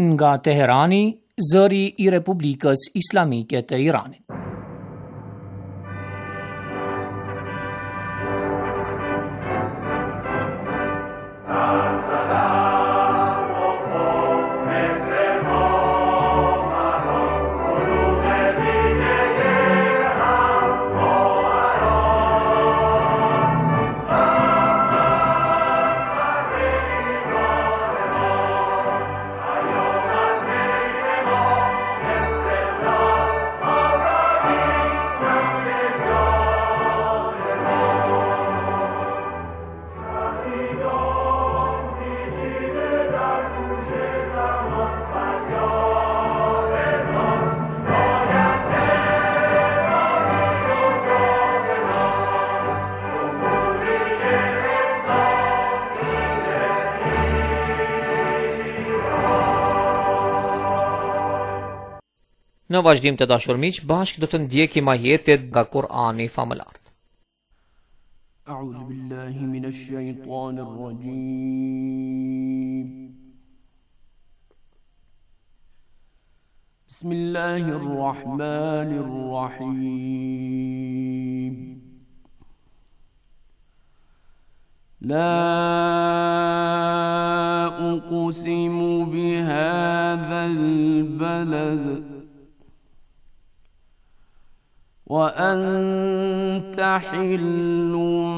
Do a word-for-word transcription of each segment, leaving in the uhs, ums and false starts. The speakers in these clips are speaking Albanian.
Nga Teherani, zëri I Republikës Islamike të Iranit. Në vazhdim të dashur miq, bashkë do të ndjekim ajetet nga Kur'ani famëlar. A'udhu billahi minash shaitanir rajim. Bismillahir rahmanir rahim. La uqsimu bihadhal balad وأنت حل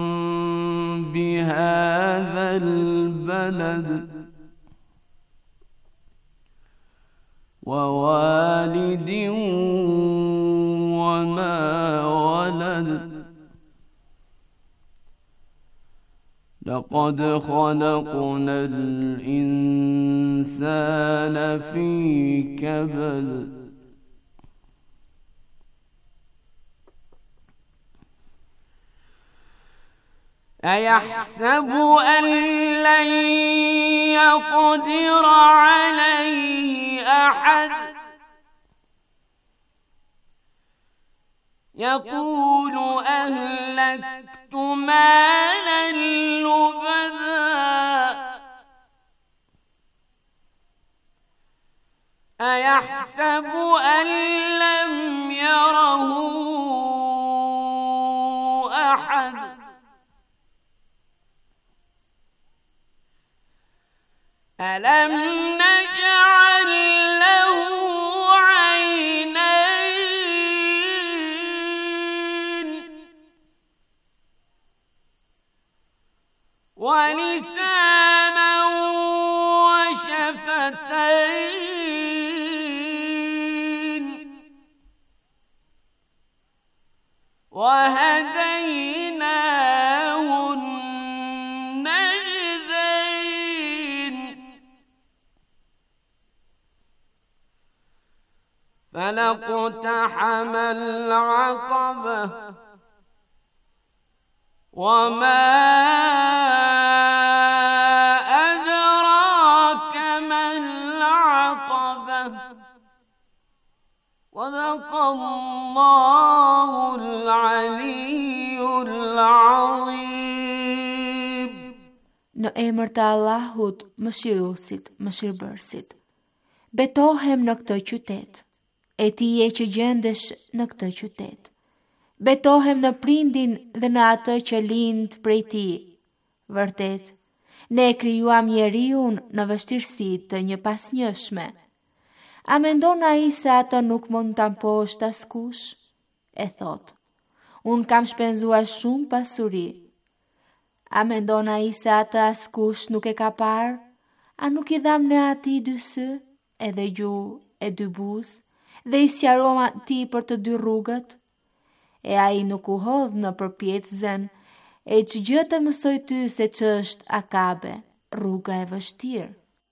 بهذا البلد ووالد وما ولد لقد خلقنا الإنسان في كبد أيحسب أن لن يقدر عليه أحد يقول أهلكت مالا لبدا أيحسب أن لم يره أحد ألم نجعل له عينين ولسانا وشفتين وهديناه فلاقتحم العقبة وما أدراك ما العقبة صدق الله العلي العظيم. Në emër të Allahut, Mëshiruesit, Mëshirbërësit. Betohem në këtë qytet, e ti e që gjendesh në këtë qytet. Betohem në prindin dhe në atë që lind prej ti. Vërtet, ne krijuam njeriun në vështirësi të një pasnjëshme. A mendon ai se ato nuk mund ta mposht askush? E thot, unë kam shpenzuar shumë pasuri. A mendon ai se atë askush nuk e ka parë? A nuk i dham ne ati dy sy, edhe gjuhë e dy buzë, dhe i sqarova ti për të dy rrugët? E ai nuk u hodh në përpjetësen, e që gjë të mësoj ty se që është Akabe, rruga e vështirë.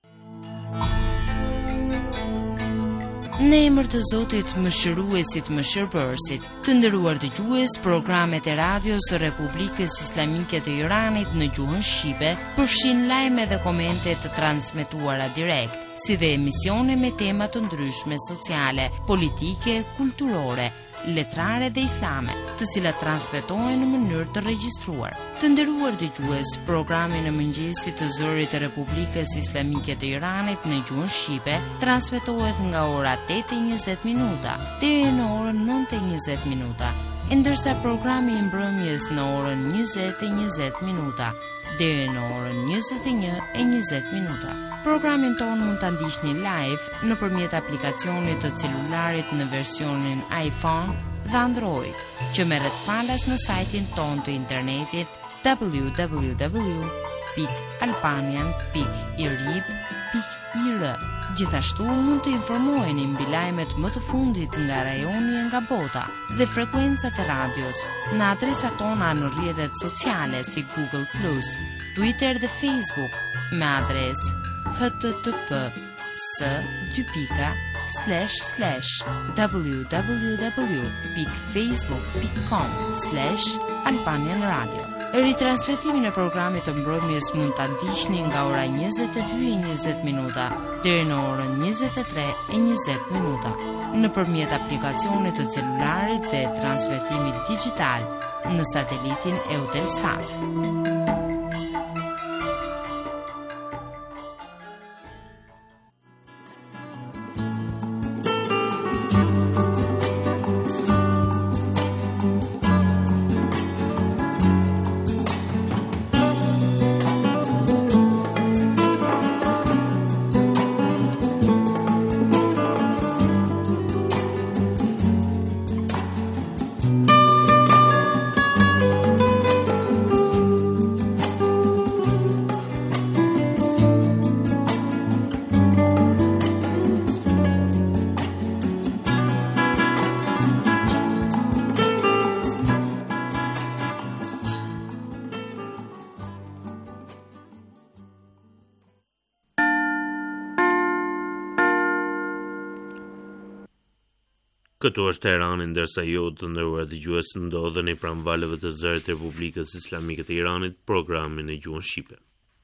Në emër të Zotit, Mëshiruesit, Mëshirbërësit, të nderuar dëgjues, programet e radios së Republikës Islamike të Iranit në gjuhën shqipe përfshin lajme dhe komente të transmetuara direkt, si dhe emisione me tema të ndryshme sociale, politike, kulturore, letrare dhe islame, të cilat transmetohen në mënyrë të regjistruar. Të nderuar dëgjues, programi në mëngjesit të Zërit të Republikës Islamike të Iranit në gjuhën shqipe transmetohet nga ora tetë e njëzet minuta deri në orën nëntë e njëzet minuta, ndërsa programi i mbrëmjes në orën njëzet e njëzet minuta deri në orën njëzet e një e njëzet minuta. Programin tonë mund të ndiqni live nëpërmjet aplikacionit të celularit në versionin iPhone dhe Android, që merret falas në sajtin tonë të internetit w w w pikë albanian pikë i r i b pikë i r. Gjithashtu mund të informoheni mbi lajmet më të fundit nga rajoni e nga bota dhe frekuencat e radios në adresat tona në rrjetet sociale si Google plus, Twitter dhe Facebook me adresë h t t p s dy pika slash slash w w w pikë facebook pikë com slash albanian radio. Ritransmetimin e programit të mbrëmjes mund ta ndiqni nga ora njëzet e dy e njëzet minuta deri në orën njëzet e tre e njëzet minuta nëpërmjet aplikacionit të celularit dhe transmetimit digjital në satelitin Eutelsat. Këtu është Teherani, ndërsa ju të nderuar dëgjues ndodheni pranë valëve të Zërit të Republikës Islamike të Iranit, programin e gjuhën shqipe.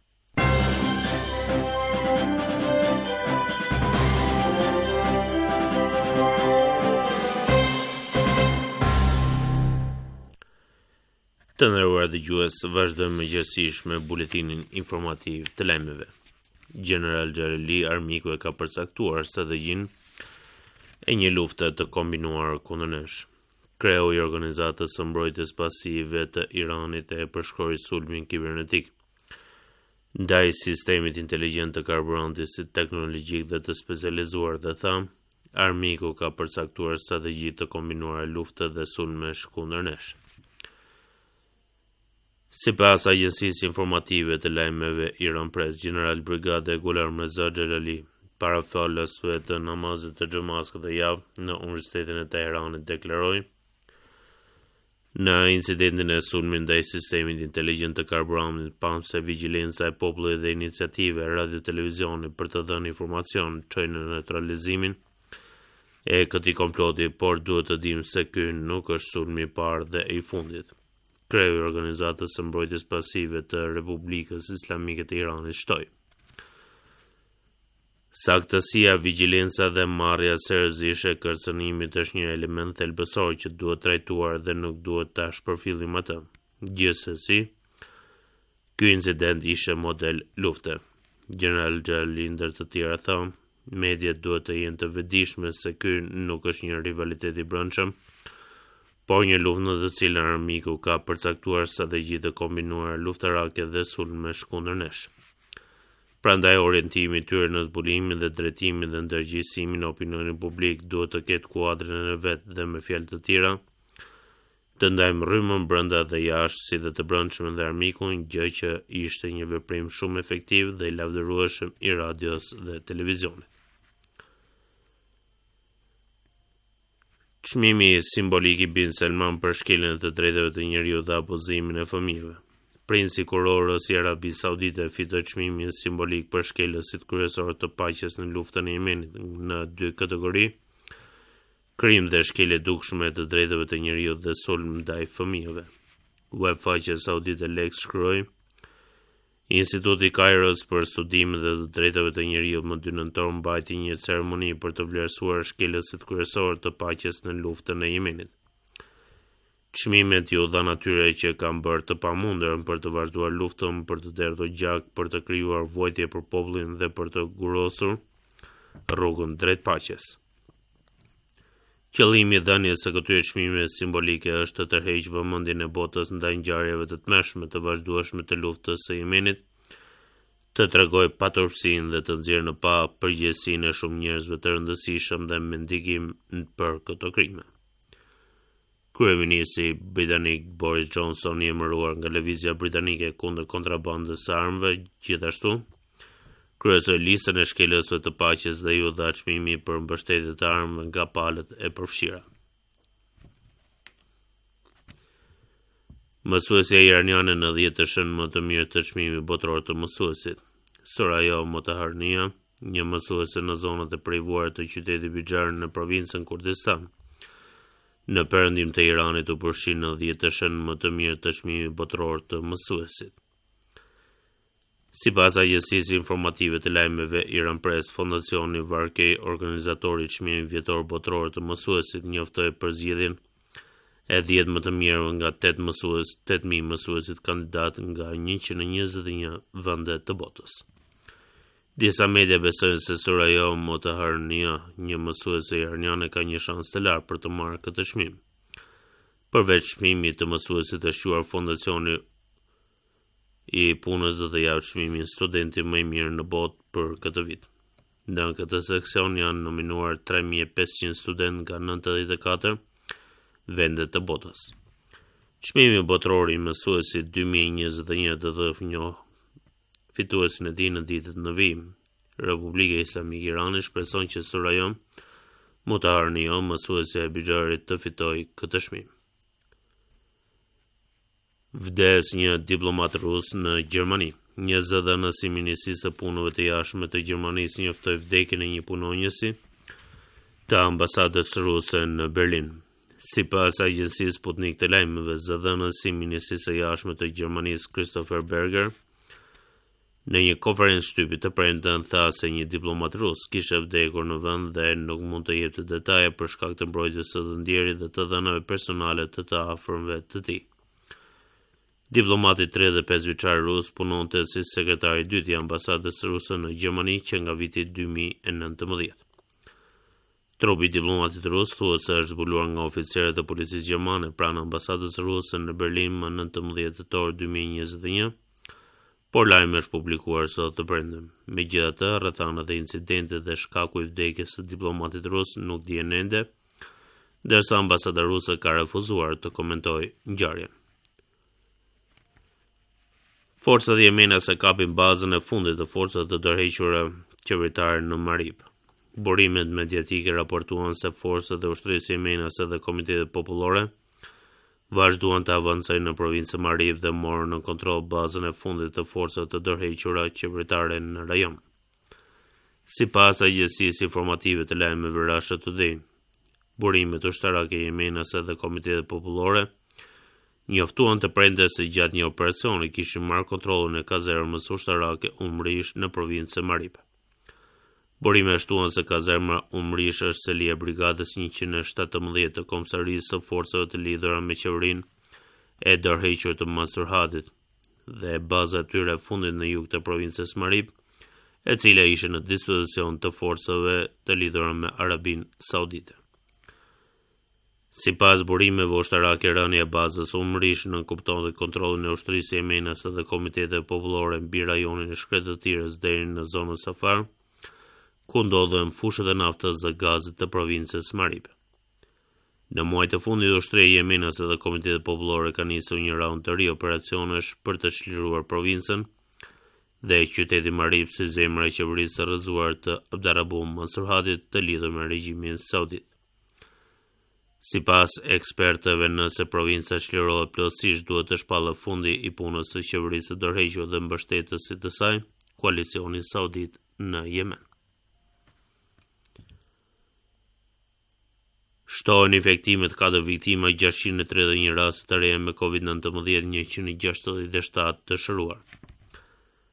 Të nderuar dëgjues, vazhdojmë mëngjesisht me buletinin informativ të lajmeve. General Xhalali, armiku e ka përcaktuar strategjin e një lufte të kombinuar kundër nesh. Kreu i organizatës së mbrojtjes pasive të Iranit e përshkroi sulmin kibernetik ndaj sistemit inteligjent të karburantit si teknologjik dhe të specializuar dhe tha, armiku ka përcaktuar strategji të kombinuara lufte dhe sulmesh kundër nesh. Sipas agjencisë informative të lajmeve Iran Press, General Brigade Ghulam Reza Xhalali, para falësve të namazit të xhamas këtë javë në Universitetin e Teheranit deklaroi, në incidentin e sulmit ndaj sistemit inteligjent të karburantit, pamse vigjilenca e popullit dhe iniciative radio televizioni për të dhënë informacion çojnë në neutralizimin e këtij komploti, por duhet të dimë se ky nuk është sulmi i parë dhe i fundit. Kreu i organizatës së mbrojtjes pasive të Republikës Islamike të Iranit shtoi. Saktësia, vigjilenca dhe marrja seriozisht e kërcënimit është një element thelbësor që duhet trajtuar dhe nuk duhet ta shpërfillim atë. Gjithsesi, ky incident ishte model lufte. General Xhalali ndër të tjera tha, mediat duhet të jenë të vetëdijshme se ky nuk është një rivalitet i brendshëm, por një luftë në të cilën armiku ka përcaktuar strategji të kombinuara luftarake dhe sulmesh kundër nesh. Prandaj orientimi i tyre në zbulimin dhe drejtimin dhe ndërgjegjësimin e opinionit publik duhet të ketë kuadrin e vet dhe me fjalë të tjera, të ndajmë rrymën brenda dhe jashtë si dhe të brendshëm dhe armikun, gjë që ishte një veprim shumë efektiv dhe i lavdërueshëm i radios dhe televizionit. Çmimi simbolik i Bin Salman për shkeljen e të drejtave të njeriut dhe abuzimin e fëmijëve. Princi kurorës i Arabisë Saudite fitoi çmimin simbolik për shkelësit kryesorë të paqes në luftën e Yemenit në dy kategori: krim dhe shkelje dukshme të drejtave të njeriut dhe sulm ndaj fëmijëve. Web faqja saudite Lex shkruaj: Instituti i Kairos për studimet dhe të drejtave të njeriut më dy nëntor mbajti një ceremoni për të vlerësuar shkelësit kryesor të paqes në luftën e Yemenit. Çmimet ju dhan atyre që kanë bërë të pamundur për të vazhduar luftën, për të derdhur gjak, për të krijuar vojtje për popullin dhe për të gurosur rrugën drejt paqes. Qëllimi i dhënies së këtyre çmimeve simbolike është të tërheqë vëmendjen e botës ndaj ngjarjeve të tmeshme të vazhdueshme të luftës së Yemenit, të tregojë paturpsinë dhe të nxjerrë në pa përgjegjësinë e shumë njerëzve të rëndësishëm dhe me ndikim për këto krime. Kryeministri britanik Boris Johnson i emëruar nga lëvizja britanike kundër kontrabandës së armëve, gjithashtu kryesoi listën e shkelësve të paqes dhe ju dha çmimi për mbështetje të armëve nga palët e përfshira. Mësuesja iraniane në dhjetë të shënë më të mirë të çmimit botror të mësuesit. Soraya Motahharnia, një mësuese në zonat e prejuara të qytetit Bijar në provincën Kurdistan, në perëndim të Iranit u përfshi në dhjetë të shënë më të mirë të çmimit botror të mësuesit. Sipas agjencisë informative të lajmeve Iran Press, fondacioni Varkej, organizatori i çmimit vjetor botror të mësuesit, njoftoi për zgjedhjen e dhjetë më të mirëve nga tetë mësues, tetë mijë mësuesit kandidat nga njëqind e njëzet e një vende të botës. Disa media besojnë se Soraya Motahharnia, një mësuese iraniane, ka një shans të lartë për të marrë këtë çmim. Përveç çmimit të mësuesit të shquar, fondacioni i punës do të japë çmimin studenti më i mirë në botë për këtë vit. Në këtë seksion janë nominuar tre mijë e pesëqind studentë nga nëntëdhjetë e katër vende të botës. Çmimi botror i mësuesit dy mijë e njëzet e një do të njohë fituesin e tij në ditët në vijim. Republika Islamike e Iranit shpreson që Soraya Motahharnia, mësuesja e Bijarit, të fitojë këtë çmim. Vdes një diplomat rus në Gjermani. Një zëdhënës i Ministrisë së Punëve të Jashtme të Gjermanisë njoftoi vdekjen e një punonjësi të ambasadës ruse në Berlin. Sipas agjencisë Sputnik të lajmeve, zëdhënës i Ministrisë së Jashtme të Gjermanisë Christopher Berger në një konferencë shtypi të premten tha se një diplomat rus kishte vdekur në vend dhe nuk mund të jepte detaje për shkak të mbrojtjes së të ndjerit dhe të dhënave personale të të afërmve të tij. Diplomati tridhjetë e pesë vjeçar rus punonte si sekretar i dytë i ambasadës ruse në Gjermani që nga viti dy mijë e nëntëmbëdhjetë. Trupi i diplomatit rus thuhet se është zbuluar nga oficerët e policisë gjermane pranë ambasadës ruse në Berlin më nëntëmbëdhjetë tetor dy mijë e njëzet e një, por lajmi është publikuar sot të premten. Megjithatë, rrethanat e incidentit dhe shkaku i vdekjes së diplomatit rus nuk dihen ende, ndërsa ambasada ruse ka refuzuar të komentojë ngjarjen. Forcat jemenase kapin bazën e fundit të forcave të tërhequra qeveritare në Marib. Burimet mediatike raportuan se forcat e ushtrisë jemenase dhe komitetet popullore vazhduan të avancojnë në provincën Marib dhe morën në kontroll bazën e fundit të forcave të tërhequra qeveritare në rajon. Sipas agjencisë informative të lajmeve Russia Today, burimet ushtarake jemenase dhe komitetet popullore njoftuan të prende se gjatë një operacioni kishin marrë kontrollin e kazermës ushtarake Umrish në provincën Marib. Burime shtuan se kazerma Umrish është seli e brigadës njëqind e shtatëmbëdhjetë të Komisarisë së Forcave të lidhura me qeverinë e dorëhequr të Mansur Hadit dhe baza e tyre fundit në jug të provincës Marib, e cila ishte në dispozicion të forcave të lidhura me Arabinë Saudite. Sipas burimeve ushtarake, rënia e bazës Umrish nënkuptonte kontrollin e ushtrisë jemenase dhe komitetet popullore mbi rajonin e Shkretëtirës deri në zonën Safar, ku ndodhen fushët e naftës dhe gazit të provincës Marib. Në muajt e fundit, ushtria jemenase dhe komitetet popullore kanë nisur një raund të ri operacionesh për të çliruar provincën dhe qyteti Marib si zemra e qeverisë së rrëzuar të Abdurrahman Mansur Hadit të lidhur me regjimin saudit. Sipas ekspertëve, nëse provinca çlirohet plotësisht, duhet të shpallë fundi i punës së qeverisë së dorëhequr dhe mbështetësit të saj, koalicioni saudit në Yemen. Shtohen infektimet katër viktima, gjashtëqind e tridhjetë e një raste të reja me COVID nëntëmbëdhjetë, njëqind e gjashtëdhjetë e shtatë të shëruar.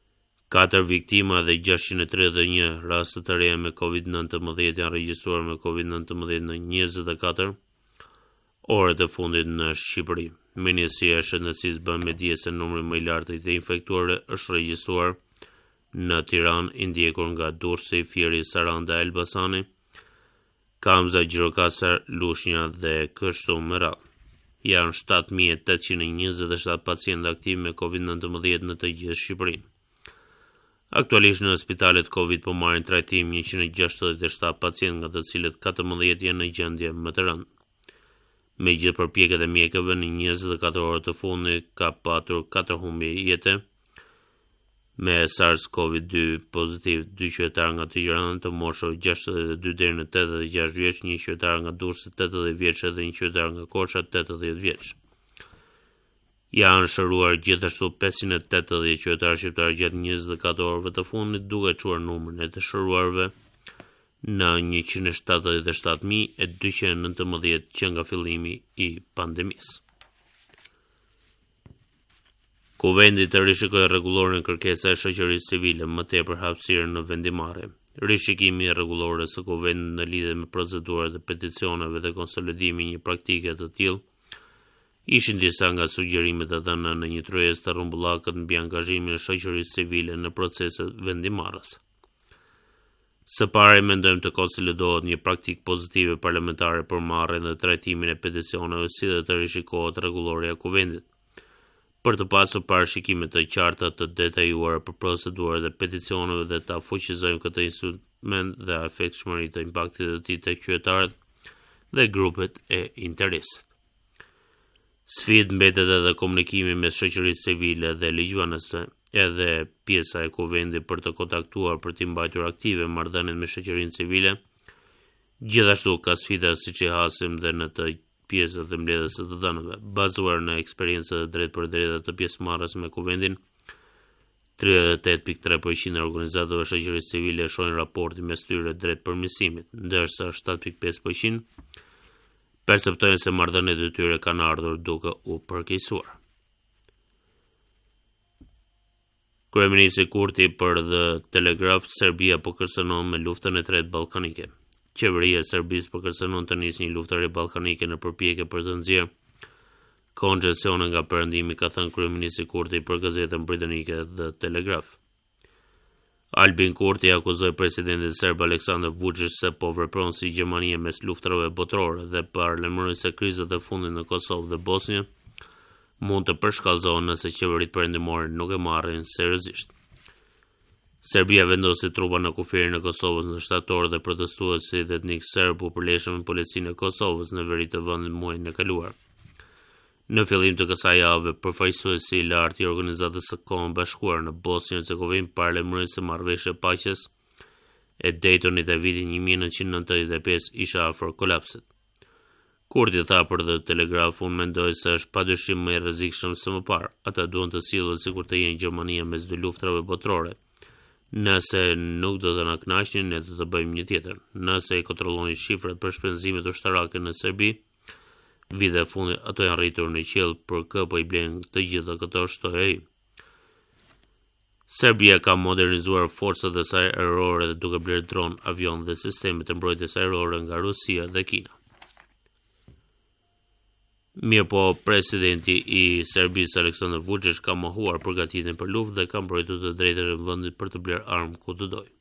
katër viktima dhe gjashtëqind e tridhjetë e një raste të reja me COVID nineteen janë regjistruar me COVID nineteen në njëzet e katër orët e fundit në Shqipëri. Ministria e Shëndetësisë bën me dije se numri më i lartë i të infektuarve është regjistruar në Tiranë, i ndjekur nga Durrësi, Fieri, Saranda, Elbasani, Kamza, Gjirokastër, Lushnja dhe kështu me radhë. Janë shtatë mijë e tetëqind e njëzet e shtatë pacientë aktiv me COVID nineteen në të gjithë Shqipërinë. Aktualisht në spitalet COVID po marrin trajtim njëqind e gjashtëdhjetë e shtatë pacientë, nga të cilët katërmbëdhjetë janë në gjendje më të rëndë. Me gjithë përpjekjet e mjekëve në njëzet e katër orët të fundit ka patur katër humbje jete me SARS-CoV two pozitiv, dy qytetarë nga Tirana të moshës gjashtëdhjetë e dy deri në tetëdhjetë e gjashtë vjeç, një qytetar nga Durrësi tetëdhjetë vjeç dhe një qytetar nga Korça tetëdhjetë vjeç. Janë shëruar gjithashtu pesëqind e tetëdhjetë qytetarë shqiptarë gjatë njëzet e katër orëve të fundit, duke çuar numrin e të shëruarve në njëqind e shtatëdhjetë e shtatë mijë e dyqind e nëntëmbëdhjetë që nga fillimi i pandemisë. Kuvendi të rishikojë rregulloren kërkesa e shoqërisë civile më tepër hapësirë në vendimarrje. Rishikimi i rregullore së Kuvendit në lidhje me procedurat e peticioneve dhe konsolidimi i një praktike të tillë ishin disa nga sugjerimet e dhëna në një tryezë të rrumbullakët mbi angazhimin e shoqërisë civile në proceset vendimarrëse. Së pari mendojmë të konsolidohet një praktikë pozitive parlamentare për marrjen dhe trajtimin e peticioneve, si dhe të rishikohet rregullorja e Kuvendit, për të pasur parashikime të qarta të detajuara për procedurat e peticioneve dhe ta fuqizojmë këtë instrument dhe efektshmërinë të impaktit të tij tek qytetarët dhe grupet e interesit. Sfidë mbetet edhe komunikimi mes shoqërisë civile dhe ligjvënësve, edhe pjesa e Kuvendit për të kontaktuar për të mbajtur aktive marrëdhëniet me shoqërinë civile. Gjithashtu ka sfida, siç e hasim dhe në të pjesët e mbledhjes së të dhënave, bazuar në eksperiencën e drejt për drejtë të pjesëmarrës me Kuvendin. tridhjetë e tetë pikë tre përqind e organizatave shoqërisë civile shohin raportin mes tyre drejt përmirësimit, ndërsa shtatë pikë pesë përqind perceptojnë se marrëdhëniet e tyre kanë ardhur duke u përkeqësuar. Kryeministri Kurti për The Telegraph: Serbia po kërcënon me luftën e tretë ballkanike. Qeveria e Serbisë po kërcënon të nisë një luftë re ballkanike në përpjekje për të nxjerrë konxesione nga perëndimi, ka thënë kryeministri Kurti për gazetën britanike The Telegraph. Albin Kurti akuzoi presidentin serb Aleksandar Vučić se po vepron si Gjermania mes luftrave botërore dhe paralajmëroi se krizat e fundit në Kosovë dhe Bosnjë mund të përshkallëzohen nëse qeveritë perëndimore nuk e marrin seriozisht. Serbia vendosi trupa në kufirin e Kosovës në shtator dhe protestuesit etnik serb u përleshën me policinë e Kosovës në veri të vendit muajin e kaluar. Në fillim të kësaj jave, përfaqësuesi i lartë i Organizatës së Kombeve Bashkuar në Bosnjë Hercegovinë paralajmëroi se marrëveshja e paqes e Daytonit e vitit një mijë nëntëqind e nëntëdhjetë e pesë isha afër kolapsit. Kurti tha për The Telegraph: unë mendoj se është padyshim më i rrezikshëm se më parë. Ata duhen të sillen sikur të jenë Gjermania mes dy luftrave botërore. Nëse nuk do të na kënaqnin, ne do të bëjmë një tjetër. Nëse i kontrolloni shifrat për shpenzimet ushtarake në Serbi, vite e fundit ato janë rritur në qiell, për kë po i blen të gjitha këto, shtoi ai. Serbia ka modernizuar forcat e saj ajrore dhe duke bler dron, avion dhe sisteme të mbrojtjes ajrore nga Rusia dhe Kina. Mirë po, presidenti i Serbisë Aleksandar Vučić ka mohuar përgatitjen për luftë dhe ka mbrojtur të drejtën e vendit për të bler armë ku të dojë.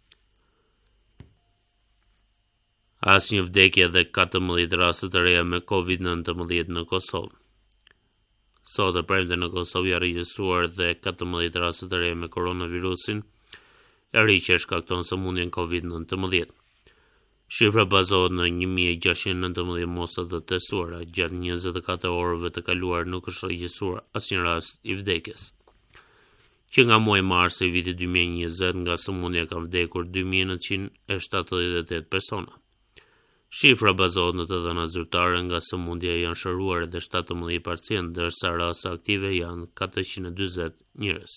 Asnjë vdekje dhe katërmbëdhjetë raste të reja me COVID nineteen në Kosovë. Sot e premte në Kosovë janë regjistruar dhe katërmbëdhjetë raste të reja me koronavirusin e ri që shkakton sëmundjen COVID nineteen. Shifra bazohet në një mijë e gjashtëqind e nëntëmbëdhjetë mosa të testuara. Gjatë njëzet e katër orëve të kaluar nuk është regjistruar asnjë rast i vdekjes. Që nga muaji mars i vitit dy mijë e njëzet nga sëmundja kanë vdekur dy mijë nëntëqind e shtatëdhjetë e tetë persona. Shifra bazohet në të dhëna zyrtare, nga sëmundja janë shëruar edhe shtatëmbëdhjetë pacientë, ndërsa raste aktive janë katërqind e dyzet njerëz.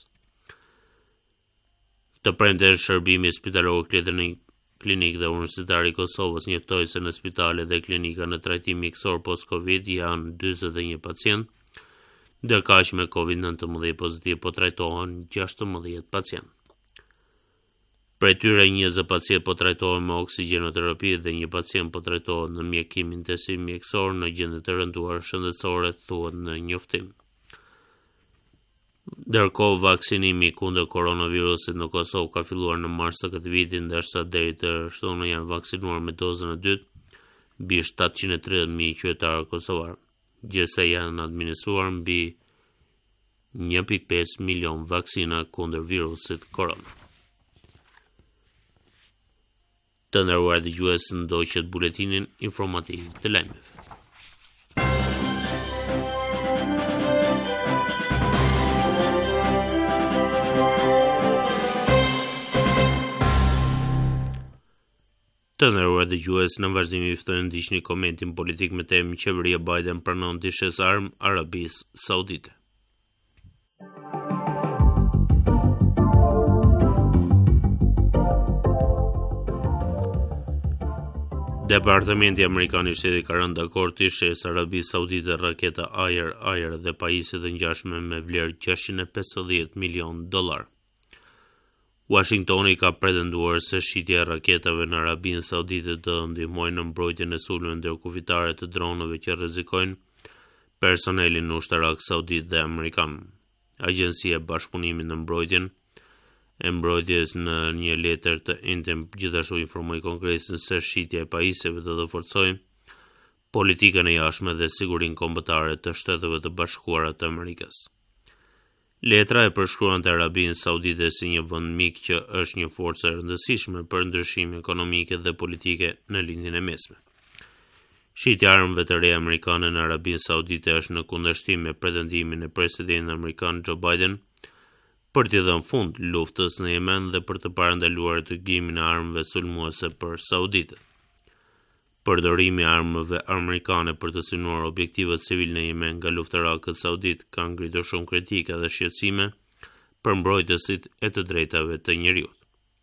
Të premte shërbimi spitalor klinik Klinik dhe Universitari i Kosovës njoftoi se në spitale dhe klinika në trajtim mjekësor post-Covid janë dyzet e një pacient, ndërkaq me COVID nineteen pozitiv po trajtohen gjashtëmbëdhjetë pacient. Prej tyre njëzet pacient po trajtohen me oksigjenoterapi dhe një pacient po trajtohet në mjekim intensiv mjekësor në gjendje të rënduar shëndetësore, thuhet në njoftim. Ndërkohë, vaksinimi kundër koronavirusit në Kosovë ka filluar në mars të këtij viti, ndërsa deri të shtunë janë vaksinuar me dozën e dytë mbi shtatëqind e tridhjetë mijë qytetarë kosovar, gjithsej janë administruar mbi një pikë pesë milion vaksina kundër virusit korona. Të nderuar dëgjues, ndoqët buletinin informativ të lajmeve. Të nderuar dëgjues, në vazhdim i ftojmë ndiqni komentin politik me temë qeveria Biden pranon të shes armë Arabisë Saudite. Departamenti Amerikan i Shtetit ka rënë dakord të shes Arabisë Saudite raketa ajër-ajër dhe pajisje të ngjashme me vlerë gjashtëqind e pesëdhjetë milion dollar. Washingtoni ka pretenduar se shitja e raketave në Arabinë Saudite të ndihmojnë në mbrojtjen e sulmeve ndërkufitare të dronëve që rrezikojnë personelin ushtarak saudit dhe amerikan. Agjencia e Bashkëpunimit në Mbrojtjen e Mbrojtjes në një letër të njëjtën gjithashtu informoi Kongresin se shitja e pajisjeve do të forcojë politikën e jashtme dhe sigurinë kombëtare të Shteteve të Bashkuara të Amerikës. Letra e përshkruan të Arabinë Saudite si një vend mik që është një forcë e rëndësishme për ndryshime ekonomike dhe politike në lindjen e mesme. Shitja e armëve të reja amerikane në Arabinë Saudite është në kundërshtim me pretendimin e presidentit amerikan Joe Biden për t'i dhënë fund luftës në Yemen dhe për të parandaluar tërgjimin e armëve sulmuese për sauditët. Përdorimi i armëve amerikane për të synuar objektivat civil në Yemen nga luftarakët saudit ka ngritur shumë kritika dhe shqetësime për mbrojtësit e të drejtave të njerëzit.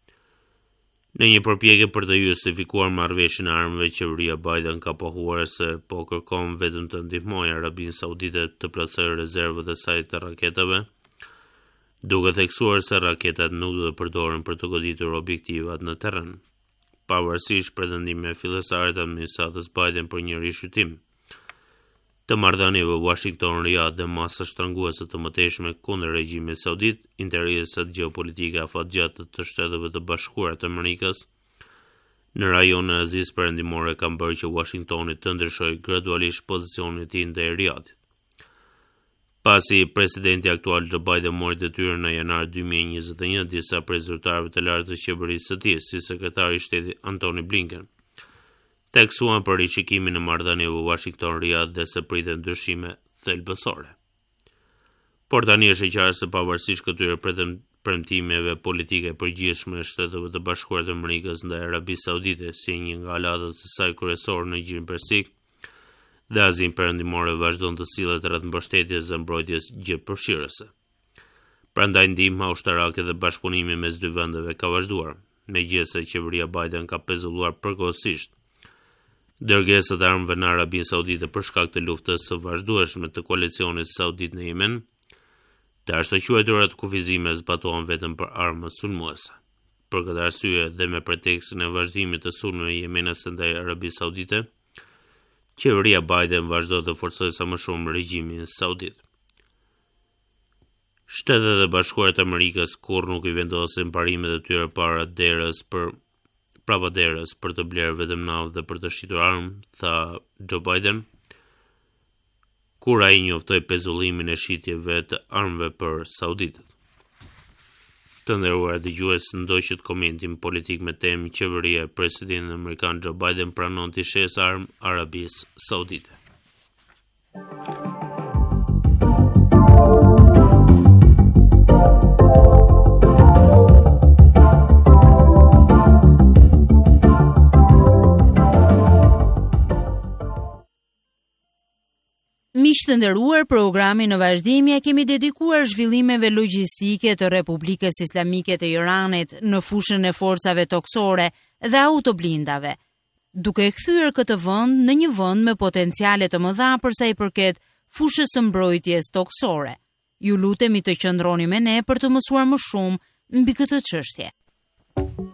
Në një përpjekje për të justifikuar marrëveshjen e armëve, qeveria Biden ka pohuar se po kërkon vetëm të ndihmojë Arabinë Saudite të plotësojë rezervat e saj të raketave, duke theksuar se raketat nuk do të përdoren për të goditur objektivat në terren. Pavarësisht pretendimeve fillestare të administratës Biden për një rishqyrtim të marrëdhënieve Washington-Riyadh dhe masa shtrënguese të mëtejshme kundër regjimit saudit, interesat gjeopolitike afatgjatë të Shteteve të Bashkuara të Amerikës në rajonin e Azisë Perëndimore kanë bërë që Washingtoni të ndryshojë gradualisht pozicionin e tij ndaj Riyadhit. Pasi presidenti aktual Joe Biden mori detyrën në janar dy mijë e njëzet e një, disa prej zyrtarëve të lartë të qeverisë së tij, si sekretari i shtetit Antony Blinken, theksuan për rishikimin e marrëdhënieve Washington-Riyadh dhe se priten ndryshime thelbësore. Por tani është e qartë se pavarësisht këtyre premtimeve politike përgjithshme e Shteteve të Bashkuara të Amerikës ndaj Arabisë Saudite, si një nga aleatët e saj kryesor në Gjirin Persik, dhe Azinë Perëndimore vazhdon të sillet rreth mbështetjes dhe mbrojtjes gjithëpërfshirëse. Prandaj ndihma ushtarake dhe bashkëpunimi mes dy vendeve ka vazhduar, megjithëse qeveria Biden ka pezulluar përkohësisht dërgesat e armëve në Arabinë Saudite për shkak të luftës së vazhdueshme të koalicionit saudit në Yemen. Të ashtuquajturat kufizime zbatohen vetëm për armë sulmuese. Për këtë arsye dhe me pretekstin e vazhdimit të sulmeve jemenase ndaj Arabisë Saudite, qeveria Biden vazhdo të forcojë sa më shumë regjimin saudit. Shtetet e Bashkuara të Amerikës kurrë nuk i vendosin parimet e tyre para derës për prapa derës për të blerë vetëm naftë dhe për të shitur armë, tha Joe Biden, kur ai njoftoi pezullimin e shitjeve të armëve për sauditët. Të nderuar dëgjues, ndoqët komentin politik me temë qeveria e presidentit amerikan Joe Biden pranon të shes armë Arabisë Saudite. Miq të nderuar, programin në vazhdim ja kemi dedikuar zhvillimeve logjistike të Republikës Islamike të Iranit në fushën e forcave toksore dhe autoblindave, duke kthyer këtë vend në një vend me potenciale të mëdha për sa i përket fushës së mbrojtjes toksore. Ju lutemi të qëndroni me ne për të mësuar më shumë mbi këtë çështje.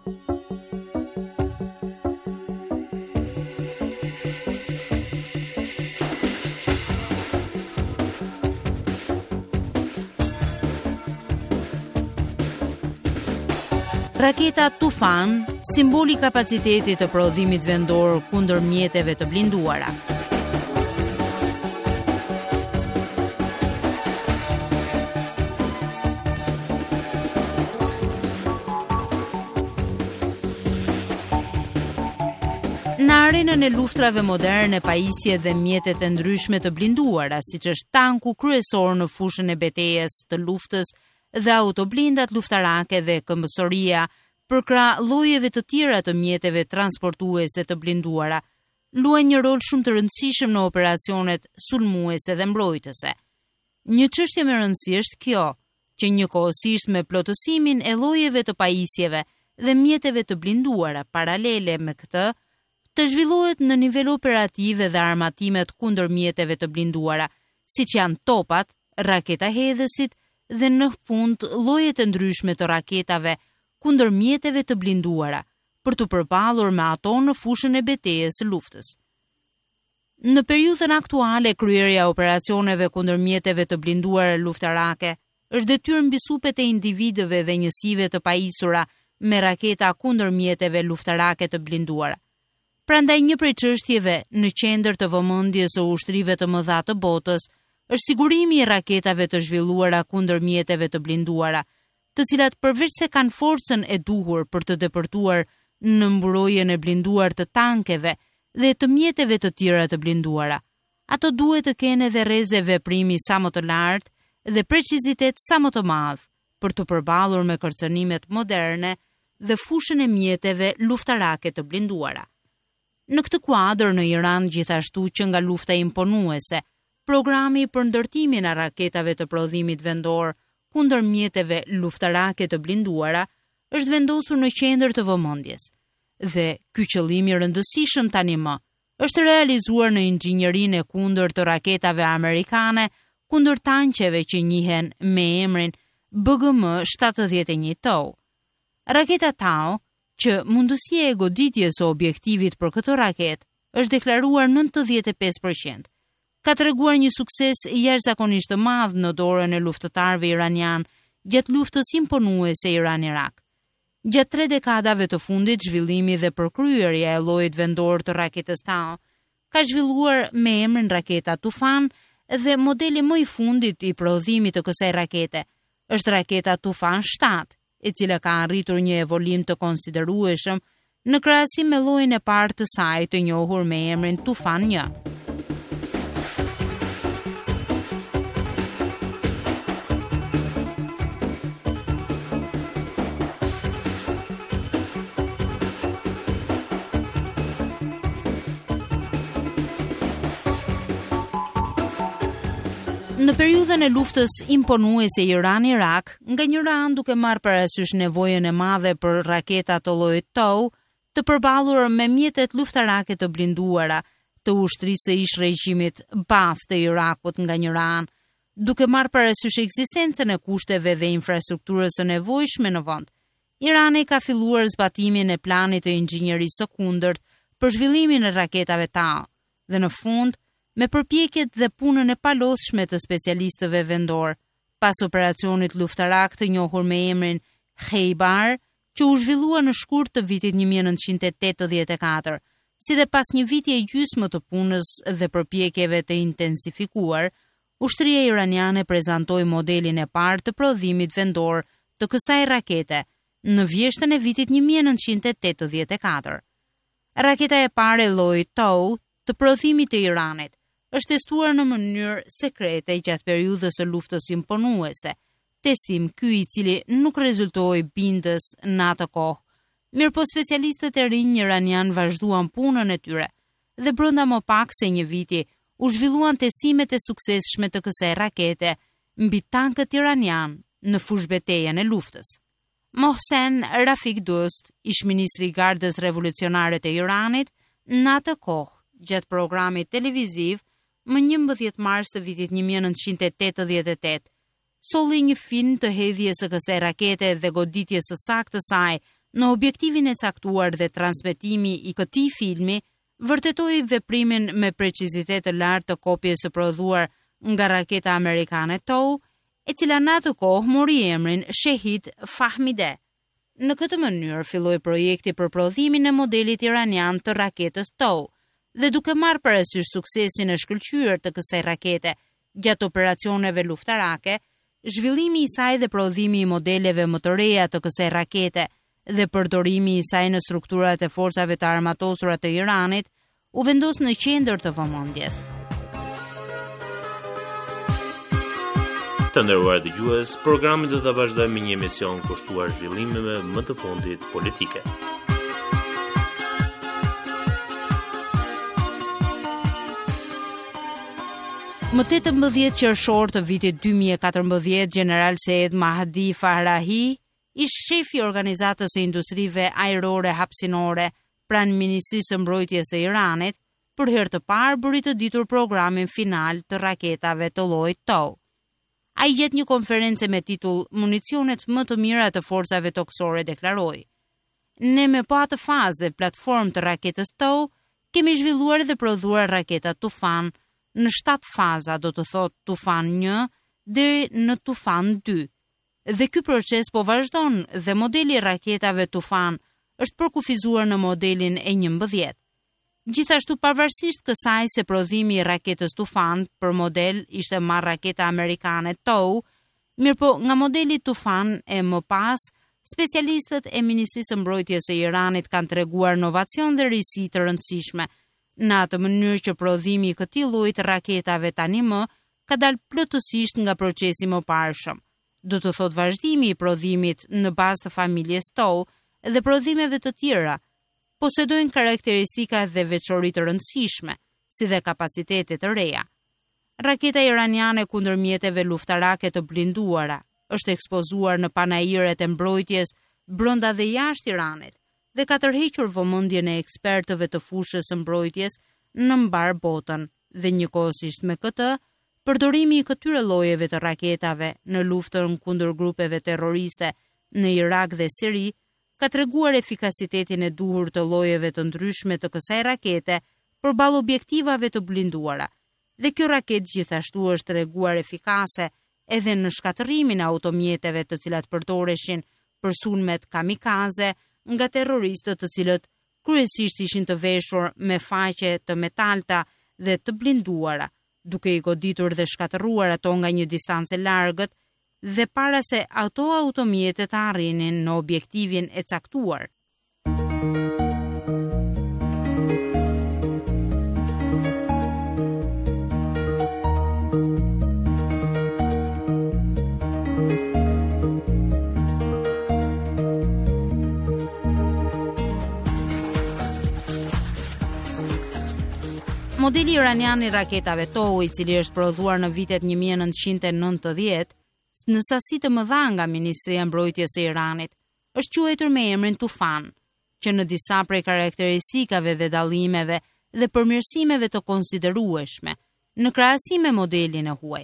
Raketa Tufan, simboli i kapacitetit të prodhimit vendor kundër mjeteve të blinduara. Në arenën e luftrave moderne, pajisje dhe mjetet e ndryshme të blinduara, siç është tanku kryesor në fushën e betejës të luftës dhe autoblindat luftarake dhe këmbësoria, përkrah llojeve të tjera të mjeteve transportuese të blinduara, luajnë një rol shumë të rëndësishëm në operacionet sulmuese dhe mbrojtëse. Një çështje me rëndësi është kjo, që njëkohësisht me plotësimin e llojeve të pajisjeve dhe mjeteve të blinduara paralele me këtë, të zhvillohet në nivel operativ dhe armatimet kundër mjeteve të blinduara, siç janë topat, raketa hedhësit dhe në fund llojet e ndryshme të raketave kundër mjeteve të blinduara, për të përballur me ato në fushën e betejës së luftës. Në periudhën aktuale, kryerja e operacioneve kundër mjeteve të blinduara luftarake është detyrë mbi supet e individëve dhe njësive të pajisura me raketa kundër mjeteve luftarake të blinduara. Prandaj një prej çështjeve në qendër të vëmendjes së ushtrive të mëdha të botës është sigurimi i raketave të zhvilluara kundër mjeteve të blinduara, të cilat përveç se kanë forcën e duhur për të depërtuar në mbrojtjen e blinduar të tankeve dhe të mjeteve të tjera të blinduara, ato duhet të kenë edhe rreze veprimi sa më të lartë dhe precizitet sa më të madh për të përballur me kërcënimet moderne dhe fushën e mjeteve luftarake të blinduara. Në këtë kuadër në Iran, gjithashtu që nga lufta imponuese, programi për ndërtimin e raketave të prodhimit vendor kundër mjeteve luftarake të blinduara është vendosur në qendër të vëmendjes. Dhe ky qëllim i rëndësishëm tani më është realizuar në inxhinjerinë e kundër të raketave amerikane kundër tanqeve që njihen me emrin B G M shtatëdhjetë e një Tau. Raketa Tau, që mundësia e goditjes së objektivit për këtë raket është deklaruar nëntëdhjetë e pesë përqind. Ka treguar një sukses jashtëzakonisht të madh në dorën e luftëtarëve iranian gjatë luftës imponuese Iran-Irak. Gjatë tre dekadave të fundit, zhvillimi dhe përkryerja e llojit vendor të raketës Tau ka zhvilluar me emrin raketa Tufan dhe modeli më i fundit i prodhimit të kësaj rakete është raketa Tufan shtatë, e cila ka arritur një evolim të konsiderueshëm në krahasim me llojin e parë të saj të njohur me emrin Tufan një. Në periudhën e luftës imponuese Iran-Irak, nga njëra anë duke marrë parasysh nevojën e madhe për raketa të llojit Tau, të përballur me mjetet luftarake të blinduara të ushtrisë së ish regjimit Baath të Irakut nga njëra anë, duke marrë parasysh ekzistencën e kushteve dhe infrastrukturës së nevojshme në vend. Irani ka filluar zbatimin e planit të inxhinjerisë së kundërt për zhvillimin e raketave Tau dhe në fund me përpjekjet dhe punën e palodhshme të specialistëve vendor, pas operacionit luftarak të njohur me emrin Khaybar, që u zhvillua në shkurt të vitit një mijë e nëntëqind e tetëdhjetë e katër, si dhe pas një viti e gjysmë të punës dhe përpjekjeve të intensifikuar, ushtria iraniane prezantoi modelin e parë të prodhimit vendor të kësaj rakete në vjeshtën e vitit një mijë e nëntëqind e tetëdhjetë e katër. Raketa e parë e llojit Tau të prodhimit të Iranit është testuar në mënyrë sekrete gjatë periudhës së luftës imponuese, testim ky i cili nuk rezultoi bindës në atë kohë. Mirëpo specialistët e rinj iranian vazhduan punën e tyre dhe brenda më pak se një viti u zhvilluan testimet e suksesshme të kësaj rakete mbi tankët iranian në fushbetejën e luftës. Mohsen Rafik Dost, ish-ministri i Gardës Revolucionare të Iranit, në atë kohë, gjatë programit televiziv, më njëmbëdhjetë mars të vitit një mijë e nëntëqind e tetëdhjetë e tetë, solli një film të hedhjes së kësaj rakete dhe goditjes së saktë të saj në objektivin e caktuar dhe transmetimi i këtij filmi vërtetoi veprimin me precizitet të lartë të kopjes së prodhuar nga raketa amerikane Tau, e cila në atë kohë mori emrin Shehid Fahmideh. Në këtë mënyrë filloi projekti për prodhimin e modelit iranian të raketës TOW, dhe duke marrë parasysh suksesin e shkëlqyer të kësaj rakete gjatë operacioneve luftarake, zhvillimi i saj dhe prodhimi i modeleve më të reja të kësaj rakete dhe përdorimi i saj në strukturat e forcave të armatosura të Iranit u vendos në qendër të vëmendjes. Të nderuar dëgjues, programi do ta vazhdojmë me një emision kushtuar zhvillimeve më të fundit politike. Më tetëmbëdhjetë qershor të vitit dy mijë e katërmbëdhjetë, General Said Mahdi Fahrahi, ish shefi i organizatës së industrive ajrore hapësinore pranë Ministrisë së Mbrojtjes së Iranit, për herë të parë bëri të ditur programin final të raketave të llojit TOW. Ai gjet një konferencë me titull Municionet më të mira të forcave toksore deklaroi: "Ne me pa atë fazë dhe platformë të raketës TOW, kemi zhvilluar dhe prodhuar raketa Tufan në shtatë faza, do të thotë Tufan një deri në Tufan dy. Dhe ky proces po vazhdon dhe modeli i raketave Tufan është përkufizuar në modelin e njëmbëdhjetë. Gjithashtu, pavarësisht kësaj se prodhimi i raketës Tufan për model ishte marrë raketa amerikane TOW, mirëpo nga modeli Tufan e më pas, specialistët e Ministrisë së Mbrojtjes së Iranit kanë treguar inovacion dhe risi të rëndësishme, në atë mënyrë që prodhimi i këtij lloji të raketave tani më ka dalë plotësisht nga procesi më parshëm. Do të thotë vazhdimi i prodhimit në bazë të familjes TOW dhe prodhimeve të tjera posedojnë karakteristika dhe veçori të rëndësishme, si dhe kapacitete të reja. Raketa iraniane kundër mjeteve luftarake të blinduara është ekspozuar në panajiret e mbrojtjes brenda dhe jashtë Iranit dhe ka tërhequr vëmendjen e ekspertëve të fushës së mbrojtjes në mbar botën, dhe njëkohësisht me këtë, përdorimi i këtyre llojeve të raketave në luftën kundër grupeve terroriste në Irak dhe Siri ka treguar efikasitetin e duhur të llojeve të ndryshme të kësaj rakete përballë objektivave të blinduara. Dhe kjo raketë gjithashtu është treguar efikase edhe në shkatërimin e automjeteve të cilat përdoreshin për sulmet kamikaze nga terroristët të cilët kryesisht ishin të veshur me faqe të metalta dhe të blinduara, duke i goditur dhe shkatëruar ato nga një distancë largët dhe para se ato automjetet të arrinin në objektivin e caktuar. Modeli iranian i raketave TOW, i cili është prodhuar në vitet një mijë e nëntëqind e nëntëdhjetë, në sasi të mëdha nga Ministria e Mbrojtjes së Iranit, është quajtur me emrin Tufan, që në disa prej karakteristikave dhe dallimeve dhe përmirësimeve të konsiderueshme, në krahasim me modelin e huaj.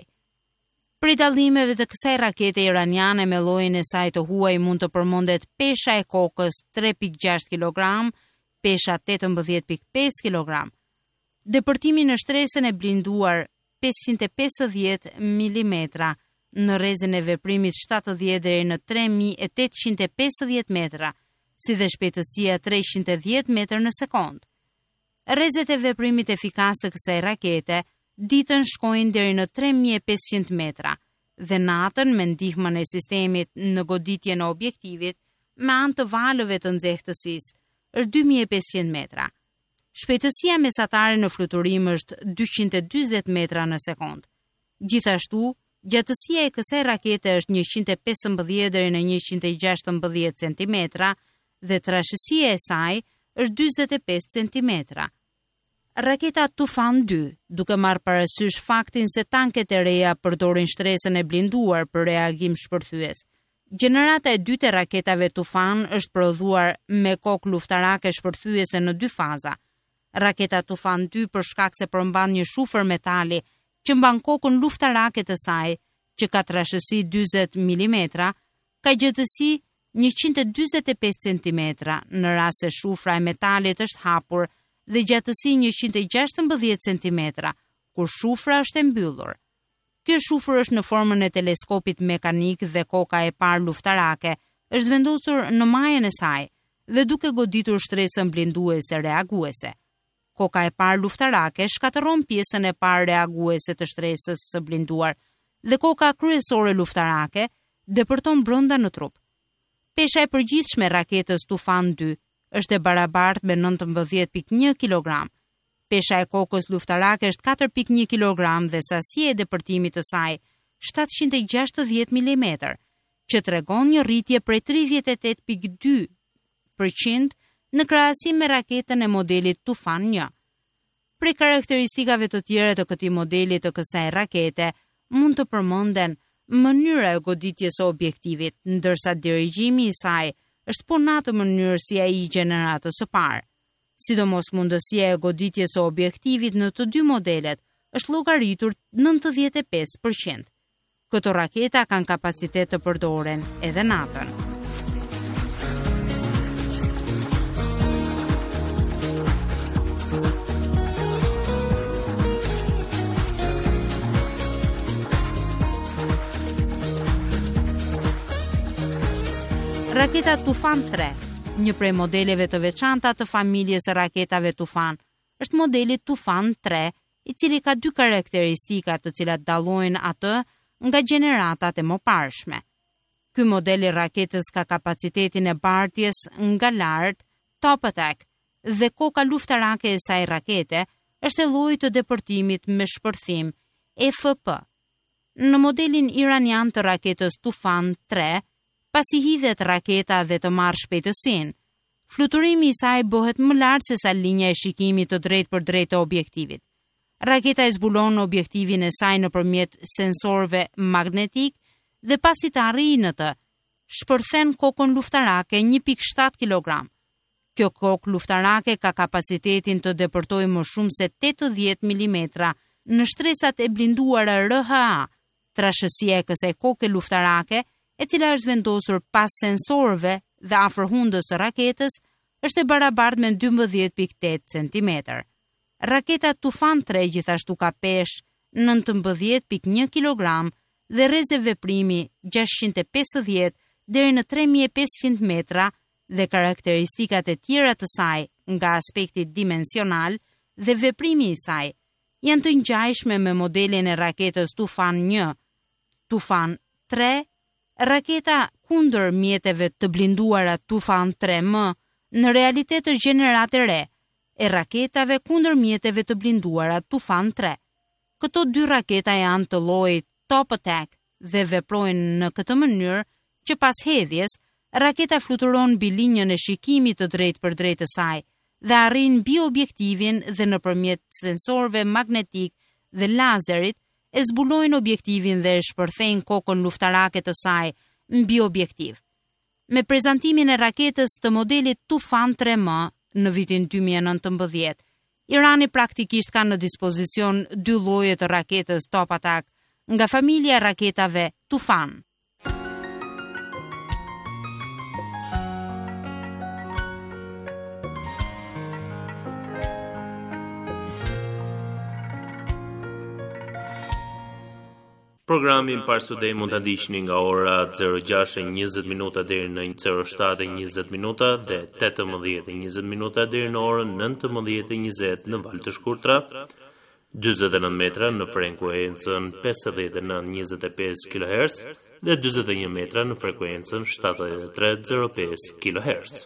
Prej dallimeve të kësaj rakete iraniane me llojin e saj të huaj mund të përmendet pesha e kokës tre pikë gjashtë kilogram, pesha tetëmbëdhjetë pikë pesë kilogram, depërtimi në shtresën e blinduar pesëqind e pesëdhjetë milimetra, në rrezën e veprimit shtatëdhjetë deri në tre mijë e tetëqind e pesëdhjetë metra, si dhe shpejtësia treqind e dhjetë metra në sekond. Rrezet e veprimit efikas të kësaj rakete ditën shkojnë deri në tre mijë e pesëqind metra dhe natën me ndihmën e sistemit në goditjen e objektivit me anë të valëve të nxehtësisë është dy mijë e pesëqind metra. Shpejtësia mesatare në fluturim është dyqind e dyzet metra në sekond. Gjithashtu, gjatësia e kësaj rakete është njëqind e pesëmbëdhjetë deri në njëqind e gjashtëmbëdhjetë centimetra dhe trashësia e saj është dyzet e pesë centimetra. Raketa Tufan dy, duke marrë parasysh faktin se tanket e reja përdorin shtresën e blinduar për reagim shpërthyes. Gjenerata e dytë e raketave Tufan është prodhuar me kokë luftarake shpërthyese në dy faza. Raketa Tufan dy, për shkak se përmban një shufër metali që mban kokën luftarake të saj, që ka trashësi dyzet milimetra, ka gjatësi njëqind e dyzet e pesë centimetra në rast se shufra e metalit është hapur dhe gjatësi njëqind e gjashtëmbëdhjetë centimetra, kur shufra është e mbyllur. Kjo shufër është në formën e teleskopit mekanik dhe koka e parë luftarake është vendosur në majën e saj dhe duke goditur shtresën blinduese reaguese. Koka e parë luftarake shkatëron pjesën e parë reaguese të shtresës së blinduar dhe koka kryesore luftarake depërton brenda në trup. Pesha e përgjithshme e raketës Tufan dy është e barabartë me nëntëmbëdhjetë pikë një kilogram. Pesha e kokës luftarake është katër pikë një kilogram dhe sasia e depërtimit të saj shtatëqind e gjashtëdhjetë milimetra, që tregon një rritje prej tridhjetë e tetë pikë dy përqind në krahasim me raketën e modelit Tufan një. Prej karakteristikave të tjera të këtij modeli të kësaj rakete mund të përmenden mënyra e goditjes së objektivit, ndërsa dirigjimi i saj është punatë në mënyrë si ai i gjeneratës së parë. Sidomos mundësia e goditjes së objektivit në të dy modelet është llogaritur nëntëdhjetë e pesë përqind. Këto raketa kanë kapacitet të përdoren edhe natën. Raketa Tufan tre, një prej modeleve të veçanta të familjes së raketave Tufan, është modeli Tufan tre, i cili ka dy karakteristika të cilat dallojnë atë nga gjeneratat e mëparshme. Ky model i raketës ka kapacitetin e bartjes nga lart, top attack, dhe koka luftarake e saj rakete është e llojit të depërtimit me shpërthim F P. Në modelin iranian të raketës Tufan tre, pasi hidhet raketa dhe të marrë shpejtësinë, fluturimi i saj bëhet më lart se sa linja e shikimit të drejtë për drejtë të objektivit. Raketa e zbulon objektivin e saj nëpërmjet sensorëve magnetik dhe pasi të arrijë në të, shpërthen kokën luftarake një pikë shtatë kilogram. Kjo kokë luftarake ka kapacitetin të depërtojë më shumë se tetëdhjetë milimetra në shtresat e blinduara R H A. Trashësia e kësaj koke luftarake, e cila është vendosur pas sensorëve dhe afër hundës së raketës, është e barabartë me dymbëdhjetë pikë tetë centimetra. Raketa Tufan tre gjithashtu ka peshë nëntëmbëdhjetë pikë një kilogram dhe rreze veprimi gjashtëqind e pesëdhjetë deri në tre mijë e pesëqind metra dhe karakteristikat e tjera të saj nga aspekti dimensional dhe veprimi i saj janë të ngjashme me modelin e raketës Tufan një. Tufan tre, raketa kundër mjeteve të blinduara Tufan tre M, në realitet është gjenerate re e raketave kundër mjeteve të blinduara Tufan tre. Këto dy raketa janë të llojit top attack dhe veprojnë në këtë mënyrë që pas hedhjes, raketa fluturon mbi linjën e shikimit të drejtë për drejtë të saj dhe arrin mbi objektivin dhe nëpërmjet sensorëve magnetik dhe lazerit e zbulojnë objektivin dhe e shpërthejnë kokën luftarake të saj mbi objektiv. Me prezantimin e raketës të modelit Tufan tre M në vitin dy mijë e nëntëmbëdhjetë, Irani praktikisht ka në dispozicion dy lloje të raketës top attack nga familja e raketave Tufan. Programin Parstudej mund ta ndiqni nga ora zero gjashtë e njëzet minuta deri në zero shtatë e njëzet minuta dhe tetëmbëdhjetë e njëzet minuta deri në orën nëntëmbëdhjetë e njëzet në valë të shkurtra, dyzet e nëntë metra në frekuencën pesëdhjetë e nëntë njëzet e pesë kilohertz dhe dyzet e një metra në frekuencën shtatëdhjetë e tre zero pesë kilohertz.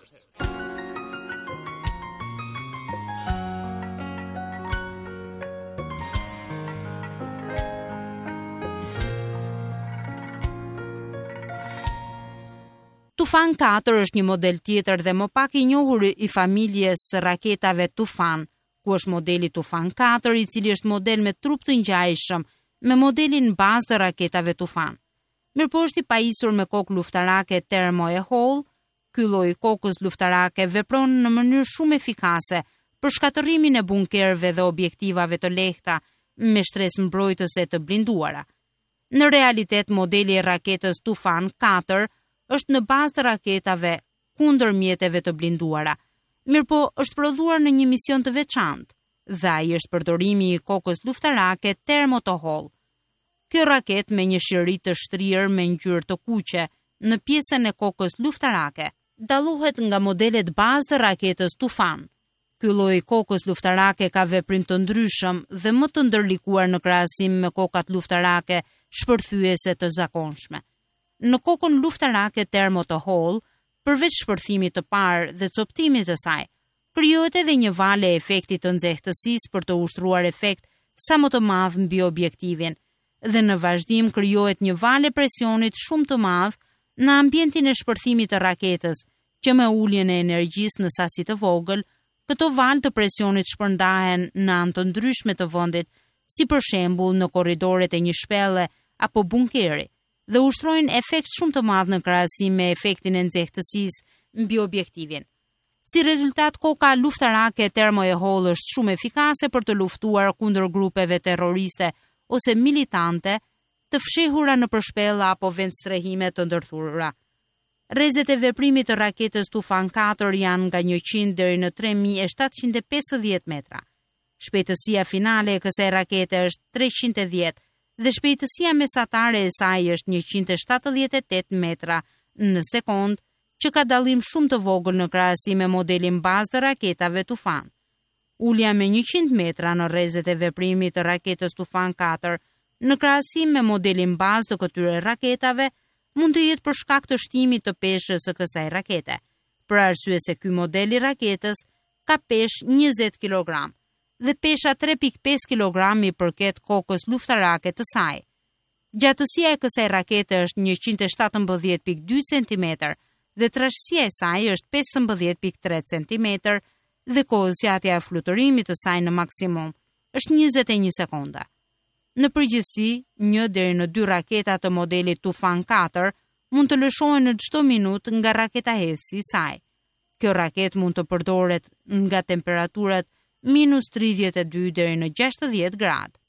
Tufan katër është një model tjetër dhe më pak i njohur i familjes së raketave Tufan, ku është modeli Tufan katër, i cili është model me trup të ngjajshëm me modelin bazë të raketave Tufan. Mirëpo është i pajisur me kokë luftarake Termo e Hall. Ky lloj kokës luftarake vepron në mënyrë shumë efikase për shkatërrimin e bunkerëve dhe objektivave të lehta me shtresë mbrojtëse të blinduara. Në realitet, modeli i raketës Tufan katër është në bazë të raketave kundër mjeteve të blinduara. Mirëpo është prodhuar në një mision të veçantë dhe ai është përdorimi i kokës luftarake Termo të Hall. Kjo raket me një shëri të shtrirë me ngjyrë të kuqe në pjesën e kokës luftarake dallohet nga modelet bazë të raketës Tufan. Ky lloj kokës luftarake ka veprim të ndryshëm dhe më të ndërlikuar në krahasim me kokat luftarake shpërthyese të zakonshme. Në kokën luftarake termo të hollë, përveç shpërthimit të parë dhe coptimit të saj, krijohet edhe një vale e efektit të nxehtësisë për të ushtruar efekt sa më të madh mbi objektivin, dhe në vazhdim krijohet një vale presionit shumë të madh në ambientin e shpërthimit të raketës, që me uljen e energjisë në sasi të vogël, këto valë të presionit shpërndahen në anë të ndryshme të vendit, si për shembull në korridoret e një shpelle apo bunkeri, dhe ushtrojnë efekt shumë të madh në krahasim me efektin e nxehtësisë mbi objektivin. Si rezultat, koka luftarake termo e hollë është shumë efikase për të luftuar kundër grupeve terroriste ose militante të fshehura në përshpella apo vendstrehime të ndërthurura. Rrezet e veprimit të raketës Tufan katër janë nga njëqind deri në tre mijë e shtatëqind e pesëdhjetë metra. Shpejtësia finale e kësaj rakete është treqind e dhjetë dhe shpejtësia mesatare e saj është njëqind e shtatëdhjetë e tetë metra në sekond, që ka dallim shumë të vogël në krahasim me modelin bazë të raketave Tufan. Ulja me njëqind metra në rrezet e veprimit të raketës Tufan katër në krahasim me modelin bazë të këtyre raketave mund të jetë për shkak të shtimit të peshës së kësaj rakete, për arsye se ky model i raketës ka peshë njëzet kilogram dhe pesha tre pikë pesë kilogrami përket kokës luftarake të saj. Gjatësia e kësaj rakete është njëqind e shtatëmbëdhjetë pikë dy centimetër dhe trashësia e saj është pesëmbëdhjetë pikë tre centimetër dhe kohëzgjatja e fluturimit të saj në maksimum është njëzet e një sekonda. Në përgjithësi, një deri në dy raketa të modelit Tufan katër mund të lëshohen në çdo minutë nga raketa hedhësi i saj. Kjo raketë mund të përdoret nga temperaturat minus tridhjetë e dy deri në gjashtëdhjetë gradë.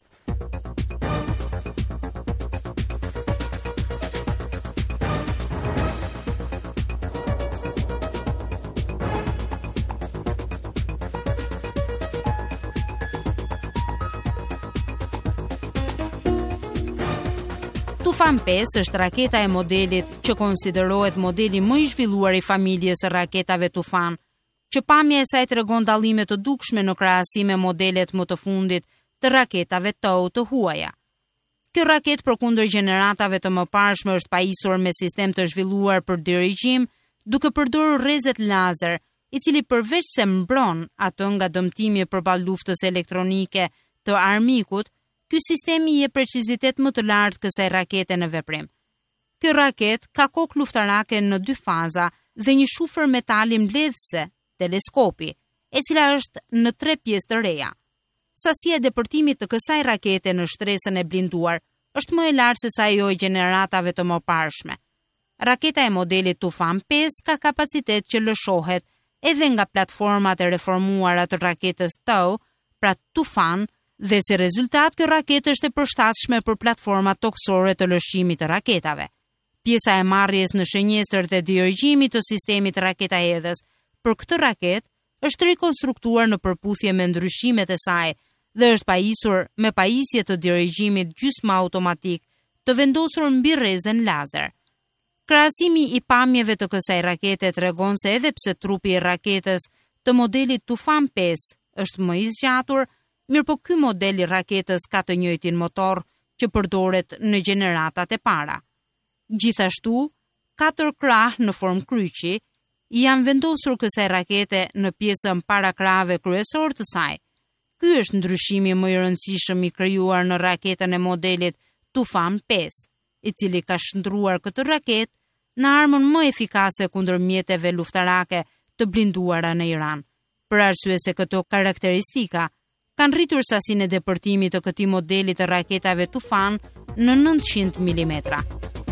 Tufan pesë është raketa e modelit që konsiderohet modeli më i zhvilluar i familjes së raketave Tufan, që pamja e saj tregon dallime të dukshme në krahasim me modelet më të fundit të raketave Tau të huaja. Kjo raketë përkundër gjeneratave të mëparshme është pajisur me sistem të zhvilluar për dirigjim, duke përdorur rrezet lazer, i cili përveç se mbron atë nga dëmtimi përballë luftës elektronike të armikut, ky sistemi i jep precizitet më të lartë kësaj rakete në veprim. Kjo raketë ka kokë luftarake në dy faza dhe një shufër metali mbledhëse, teleskopi, e cila është në tre pjesë të reja. Sasia e depërtimit të kësaj rakete në shtresën e blinduar është më e lartë se sa ajo e gjeneratave të mëparshme. Raketa e modelit Tufan pesë ka kapacitet që lëshohet edhe nga platformat e reformuara të raketës Tau, pra Tufan, dhe si rezultat kjo raketë është e përshtatshme për platformat toksore të lëshimit të raketave. Pjesa e marrjes në shënjestër dhe dirigjimit të sistemit raketahedhës për këtë raketë është rikonstruktuar në përputhje me ndryshimet e saj dhe është pajisur me pajisje të dirigjimit gjysmë automatik të vendosur mbi rrezen lazer. Krahasimi i pamjeve të kësaj rakete tregon se edhe pse trupi i raketës të modelit Tufan pesë është më i zgjatur, mirë po ky model i raketës ka të njëjtin motor që përdoret në gjeneratat e para. Gjithashtu, katër krah në formë kryqi janë vendosur kësaj rakete në pjesën para krahëve kryesor të saj. Ky është ndryshimi më i rëndësishëm i krijuar në raketën e modelit Tufan pesë, i cili ka shndruar këtë raketë në armën më efikase kundër mjeteve luftarake të blinduara në Iran, për arsye se këto karakteristika kanë rritur sasinë e depërtimit të këtij modeli të raketave Tufan në nëntëqind milimetra.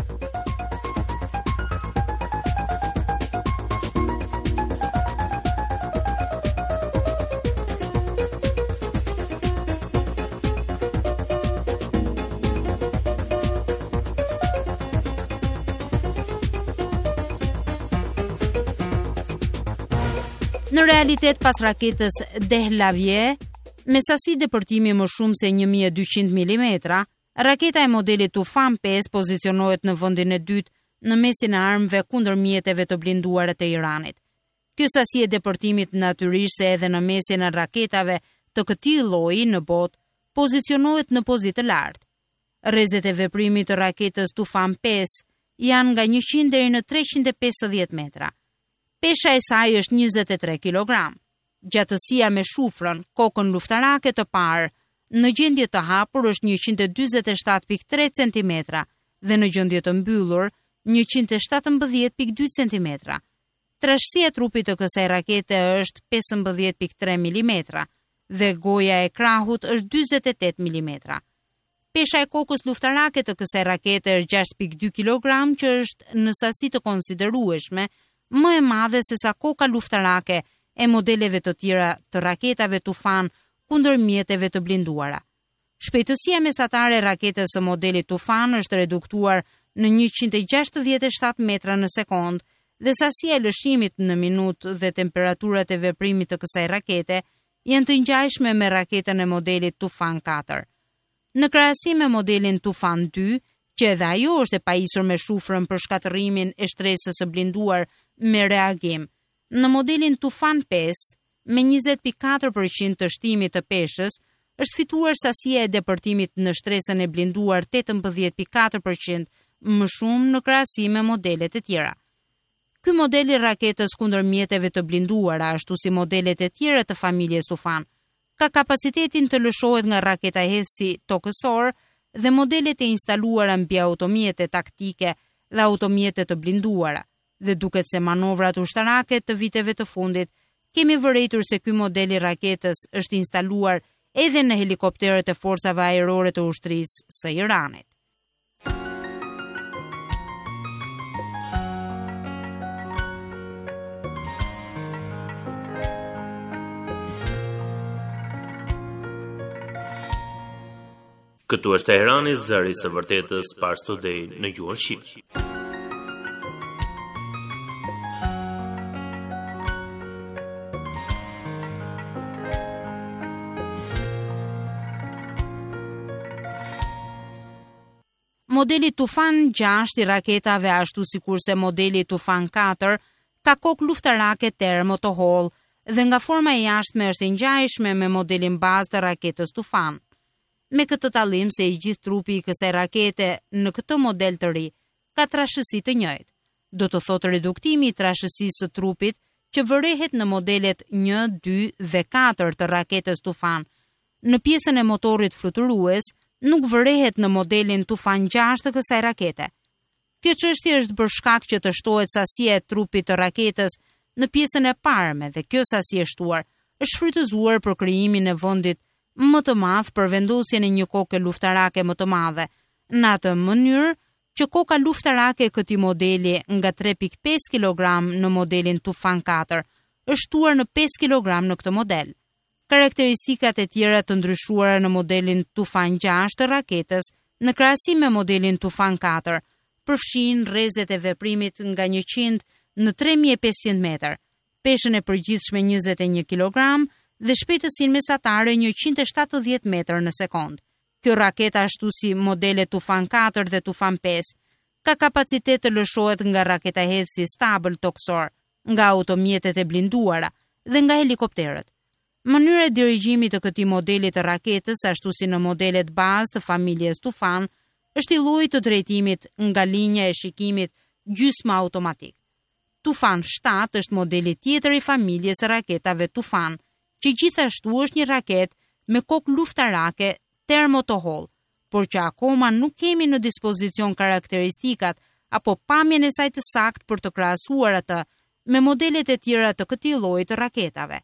Në realitet, pas raketës Dehlavie, me sasi depërtimi më shumë se një mijë e dyqind milimetra, raketa e modelit Tufan pesë pozicionohet në vendin e dytë në mesin e armëve kundër mjeteve të blinduara të Iranit. Kjo sasi e deportimit natyrisht se edhe në mesin e raketave të këtij lloji në botë pozicionohet në pozitë të lartë. Rrezet e veprimit të raketës Tufan pesë janë nga njëqind deri në treqind e pesëdhjetë metra. Pesha e saj është njëzet e tre kilogram. Gjatësia me shufrën, kokën luftarake të parë, në gjendje të hapur është njëqind e dyzet e shtatë pikë tre centimetra dhe në gjendje të mbyllur njëqind e shtatëmbëdhjetë pikë dy centimetra. Trashësia e trupit të kësaj rakete është pesëmbëdhjetë pikë tre milimetra dhe goja e krahut është dyzet e tetë milimetra. Pesha e kokës luftarake të kësaj rakete është gjashtë pikë dy kilogram, që është në sasi të konsiderueshme më e madhe se sa koka luftarake e modeleve të tjera të raketave Tufan kundër mjeteve të blinduara. Shpejtësia mesatare e raketës së modelit Tufan është reduktuar në njëqind e gjashtëdhjetë e shtatë metra në sekond dhe sasia e lëshimit në minutë dhe temperaturat e veprimit të kësaj rakete janë të ngjashme me raketën e modelit Tufan katër. Në krahasim me modelin Tufan dy, që edhe ajo është e pajisur me shufrën për shkatërimin e shtresës së blinduar me reagim, në modelin Tufan pesë, me njëzet pikë katër përqind të shtimit të peshës, është fituar sasia e depërtimit në shtresën e blinduar tetëmbëdhjetë pikë katër përqind më shumë në krahasim me modelet e tjera. Ky model i raketës kundër mjeteve të blinduara, ashtu si modelet e tjera të familjes Tufan, ka kapacitetin të lëshohet nga raketa hedhësi tokësor dhe modelet e instaluara mbi automjete taktike dhe automjete të blinduara, dhe duket se manovrat ushtarake të viteve të fundit kemi vërejtur se ky model i raketës është instaluar edhe në helikopterët e forcave ajrore të ushtrisë së Iranit. Këtu është Teherani, zëri së vërtetës, Pars Today në gjuhën shqipe. Modeli Tufan gjashtë i raketave, ashtu sikurse modeli Tufan katër, ka kokë luftarake termo të hollë dhe nga forma e jashtme është e ngjashme me modelin bazë të raketës Tufan. Me këtë tallim se i gjithë trupi i kësaj rakete në këtë model të ri ka trashësi të njëjtë. Do të thotë reduktimi i trashësisë së trupit që vërehet në modelet një, dy dhe katër të raketës Tufan. Në pjesën e motorit fluturues nuk vërehet në modelin Tufan gjashtë të kësaj rakete. Kjo çështje është bërë shkak që të shtohet sasia e trupit të raketës në pjesën e parme dhe kjo sasi e shtuar është shfrytëzuar për krijimin e vendit më të madh për vendosjen e një koke luftarake më të madhe, në atë mënyrë që koka luftarake e këtij modeli nga tre pikë pesë kilogram në modelin Tufan katër është shtuar në pesë kilogram në këtë model. Karakteristikat e tjera të ndryshuara në modelin Tufan gjashtë të raketës në krahasim me modelin Tufan katër përfshin rrezet e veprimit nga njëqind në tre mijë e pesëqind metër, peshën e përgjithshme njëzet e një kilogram dhe shpejtësinë mesatare njëqind e shtatëdhjetë metër në sekond. Kjo raketa, ashtu si modelet Tufan katër dhe Tufan pesë, ka kapacitet të lëshohet nga raketa hedhësi stabël toksor, nga automjetet e blinduara dhe nga helikopterët. Mënyra e dirigjimit të këtij modeli të raketës, ashtu si në modelet bazë të familjes Tufan, është i llojit të drejtimit nga linja e shikimit gjysmë automatik. Tufan shtatë është modeli tjetër i familjes së raketave Tufan, që gjithashtu është një raket me kokë luftarake termo të hollë, por që akoma nuk kemi në dispozicion karakteristikat apo pamjen e saj të saktë për të krahasuar atë me modelet e tjera të këtij lloji të raketave.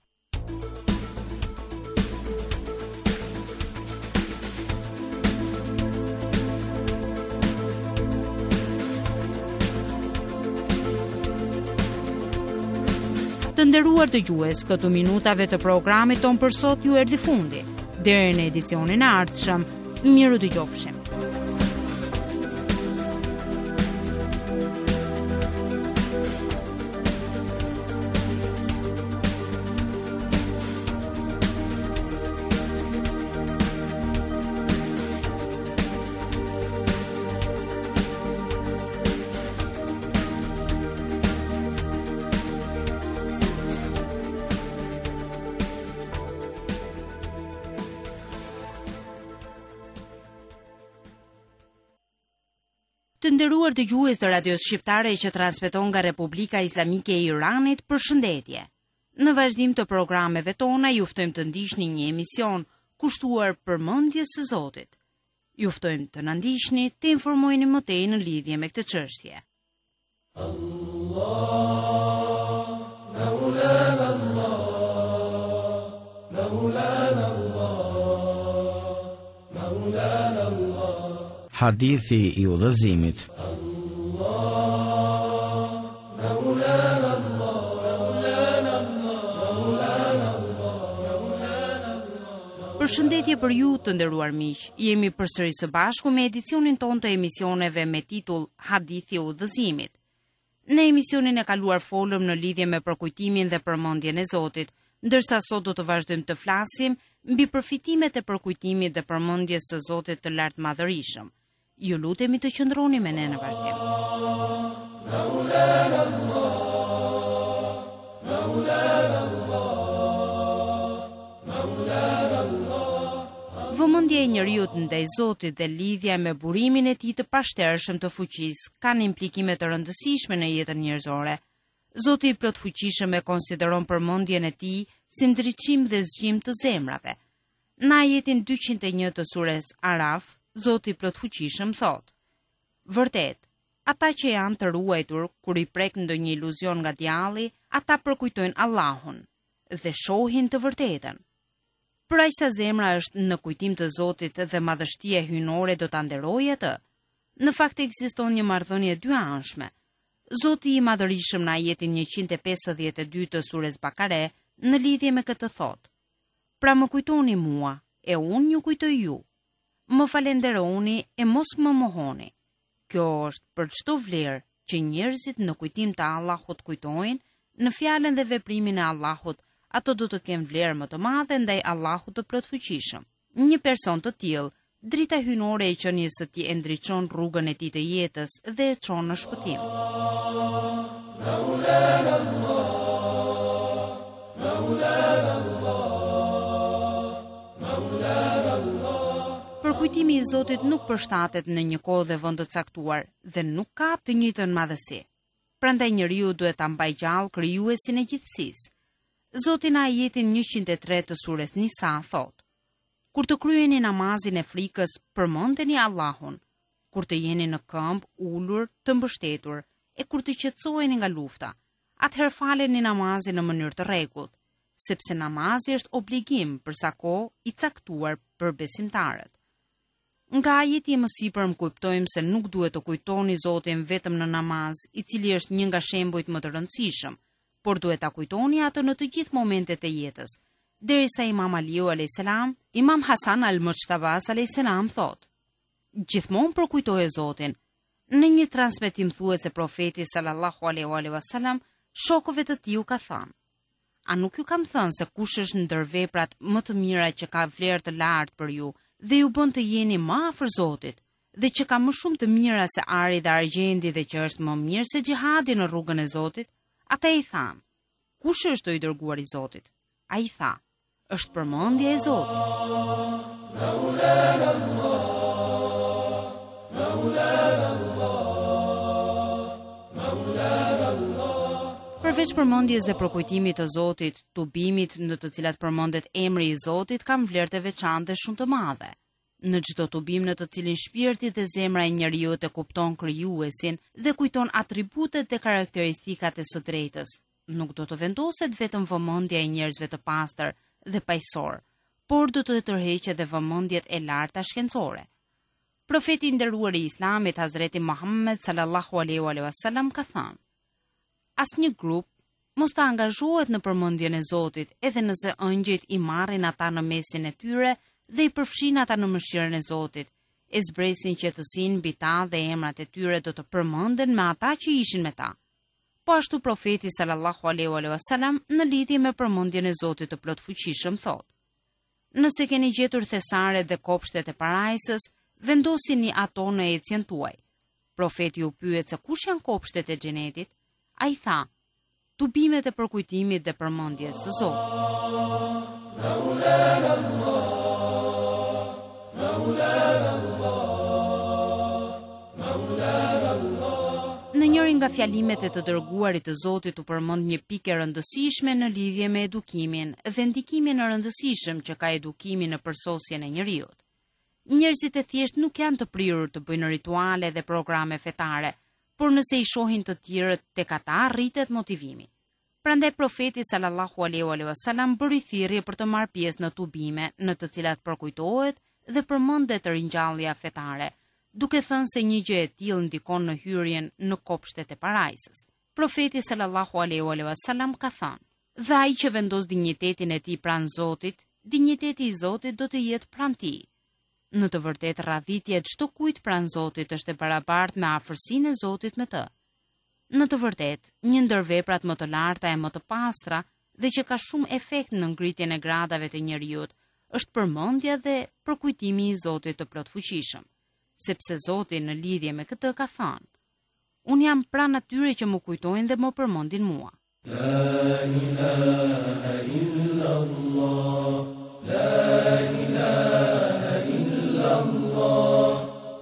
Të nderuar dëgjues, këtu minutave të programit ton për sot ju erdhi fundi. Deri në edicionin e ardhshëm, miru dëgjofshim. Të nderuar dëgjues të radios shqiptare që transmeton nga Republika Islamike e Iranit, përshëndetje. Në vazhdim të programeve tona ju ftojmë të ndiqni një emision kushtuar përmendjes së Zotit. Ju ftojmë të na ndiqni, të informoheni më tej në lidhje me këtë çështje. Allah, Maulana Allah, Maulana Allah, Maulana Allah. Hadithi i udhëzimit. Përshëndetje për ju të nderuar miq. Jemi përsëri së bashku me edicionin ton të emisioneve me titull Hadithi i udhëzimit. Në emisionin e kaluar folëm në lidhje me përkujtimin dhe përmendjen e Zotit, ndërsa sot do të vazhdojmë të flasim mbi përfitimet e përkujtimit dhe përmendjes së Zotit të lartë madhërisëm. Ju lutemi të qëndroni me ne në vazhdim. Maulana Allah, Maulana Allah, Maulana Allah. Vëmendja e njeriut ndaj Zotit dhe lidhja me burimin e tij të pashtershëm të fuqisë kanë implikime të rëndësishme në jetën njerëzore. Zoti i plot fuqishëm e konsideron përmendjen e tij si ndriçim dhe zgjim të zemrave. Në ajetin dyqind e një të sures Araf, Zoti i plot fuqishëm thot: Vërtet, ata që janë të ruajtur kur i prek ndonjë iluzion nga djalli, ata përkujtojnë Allahun dhe shohin të vërtetën. Për aq sa zemra është në kujtim të Zotit dhe madhështia hyjnore do ta nderojë atë. Në fakt ekziston një marrëdhënie dyanshme. Zoti i madhërisëm në ajetin njëqind e pesëdhjetë e dy të sures Bakare në lidhje me këtë thot: Pra më kujtoni mua, e unë ju kujtoj ju. Më falenderoni e mos më mohoni. Kjo është për çdo vlerë që njerëzit në kujtim të Allahut kujtojnë, në fjalën dhe veprimin e Allahut, ato do të kenë vlerë më të madhe ndaj Allahut të plotfuqishëm. Një person të tillë, drita hyjnore e qenies së tij e ndriçon rrugën e tij të jetës dhe e çon në shpëtim. Maulana Allah, Maulana Allah, Maulana Allah. Përkujtimi i Zotit nuk përshtatet në një kohë dhe vend të caktuar dhe nuk ka të njëjtën madhësi. Prandaj njeriu duhet ta mbajë gjallë krijuesin e gjithësisë. Zoti në ajetin njëqind e tre të sures Nisa thot: Kur të kryeni namazin e frikës, përmendeni Allahun, kur të jeni në këmbë ulur të mbështetur e kur të qetësoheni nga lufta, atëherë faleni namazin në mënyrë të rregullt, sepse namazi është obligim për sa kohë i caktuar për besimtarët. Nga ajeti më sipër më kuptojmë se nuk duhet të kujtoni Zotin vetëm në namaz, i cili është një nga shembujt më të rëndësishëm, por duhet ta kujtoni atë në të gjithë momentet e jetës. Derisa Imam Aliu alayhis salam, Imam Hasan al-Mujtabas alayhis salam thot: Gjithmonë përkujtoje Zotin. Në një transmetim thuhet se profeti sallallahu alaihi wasallam shokëve të tij u ka thënë: A nuk ju kam thënë se kush është ndër veprat më të mira që ka vlerë të lartë për ju dhe ju bën të jeni më afër Zotit, dhe që ka më shumë të mira se ari dhe argjendi dhe që është më mirë se xhihadi në rrugën e Zotit? Ata i thanë: Kush është i dërguar i Zotit? Ai tha: Është përmendja e Zotit. Maulana Allah, Maulana Allah, Maulana Allah. Përveç përmendjes dhe përkujtimit të Zotit, tubimit në të cilat përmendet emri i Zotit kanë vlerë të veçantë dhe shumë të madhe. Në çdo tubim në të cilin shpirti dhe zemra e njeriu të kupton krijuesin dhe kujton atributet dhe karakteristikat e së drejtës, nuk do të vendoset vetëm vëmendja e njerëzve të pastër dhe paqësor, por do të tërheqet edhe vëmendjet e larta shkencore. Profeti i nderuar i Islamit Hazreti Muhammed sallallahu alaihi wasallam ka thënë: Asnjë grup mos të angazhohet në përmendjen e Zotit, edhe nëse ëngjëjt i marrin ata në mesin e tyre dhe i përfshin ata në mëshirën e Zotit, e zbresin qetësinë mbi ta dhe emrat e tyre do të përmenden me ata që ishin me ta. Po ashtu profeti sallallahu alaihi wasallam në lidhje me përmendjen e Zotit të plotfuqishëm thot: Nëse keni gjetur thesaret dhe kopshtet e parajsës, vendosini ato në ecjen tuaj. Profeti u pyet se kush janë kopshtet e xhenetit? Ai tha: tubimet e përkujtimit dhe përmendjes së Zotit. Maulana Allah, Maulana Allah, Maulana nga fjalimet e të dërguarit të Zotit u përmend një pikë rëndësishme në lidhje me edukimin dhe ndikimin e rëndësishëm që ka edukimi në përsosjen e njeriut. Njerëzit e thjesht nuk janë të prirur të bëjnë rituale dhe programe fetare, por nëse i shohin të tjerët, tek ata rritet motivimi. Prandaj profeti sallallahu alaihi wasallam bëri thirrje për të marrë pjesë në tubime në të cilat përkujtohet dhe përmendet ringjallja fetare, duke thënë se një gjë e tillë ndikon në hyrjen në kopshtet e parajsës. Profeti sallallahu alaihi wasallam ka thënë: "Dhe ai që vendos dinjitetin e tij pranë Zotit, dinjiteti i Zotit do të jetë pranë tij." Në të vërtetë, radhitja e çdo kujt pranë Zotit është e barabartë me afërsinë e Zotit me të. Në të vërtetë, një ndër veprat më të larta e më të pastra dhe që ka shumë efekt në ngritjen e gradave të njeriut, është përmendja dhe përkujtimi i Zotit të plotfuqishëm, sepse Zoti në lidhje me këtë ka thënë: "Unë jam pranë atyre që më kujtojnë dhe më përmendin mua." La ilaha illallah, la ilaha illallah.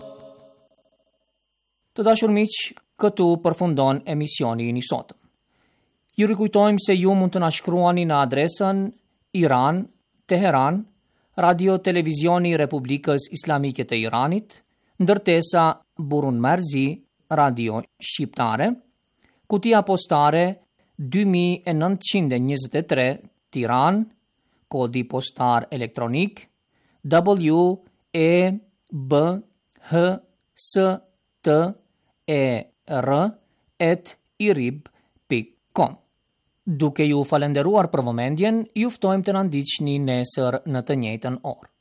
Të dashur miq, këtu përfundon emisioni i sotëm. Ju rikujtojmë se ju mund të na shkruani në adresën Iran, Teheran, Radio Televizioni Republikës Islamike të Iranit, ndërtesa Burun Merzi, Radio Shqiptare, kutia postare dy mijë e nëntëqind e njëzet e tre, Tiranë, kodi postar elektronik W E B H S T E R at irib pikë com. Duke ju falenderuar për vëmendjen, ju ftojmë të na ndiqni nesër në të njëjtën orë.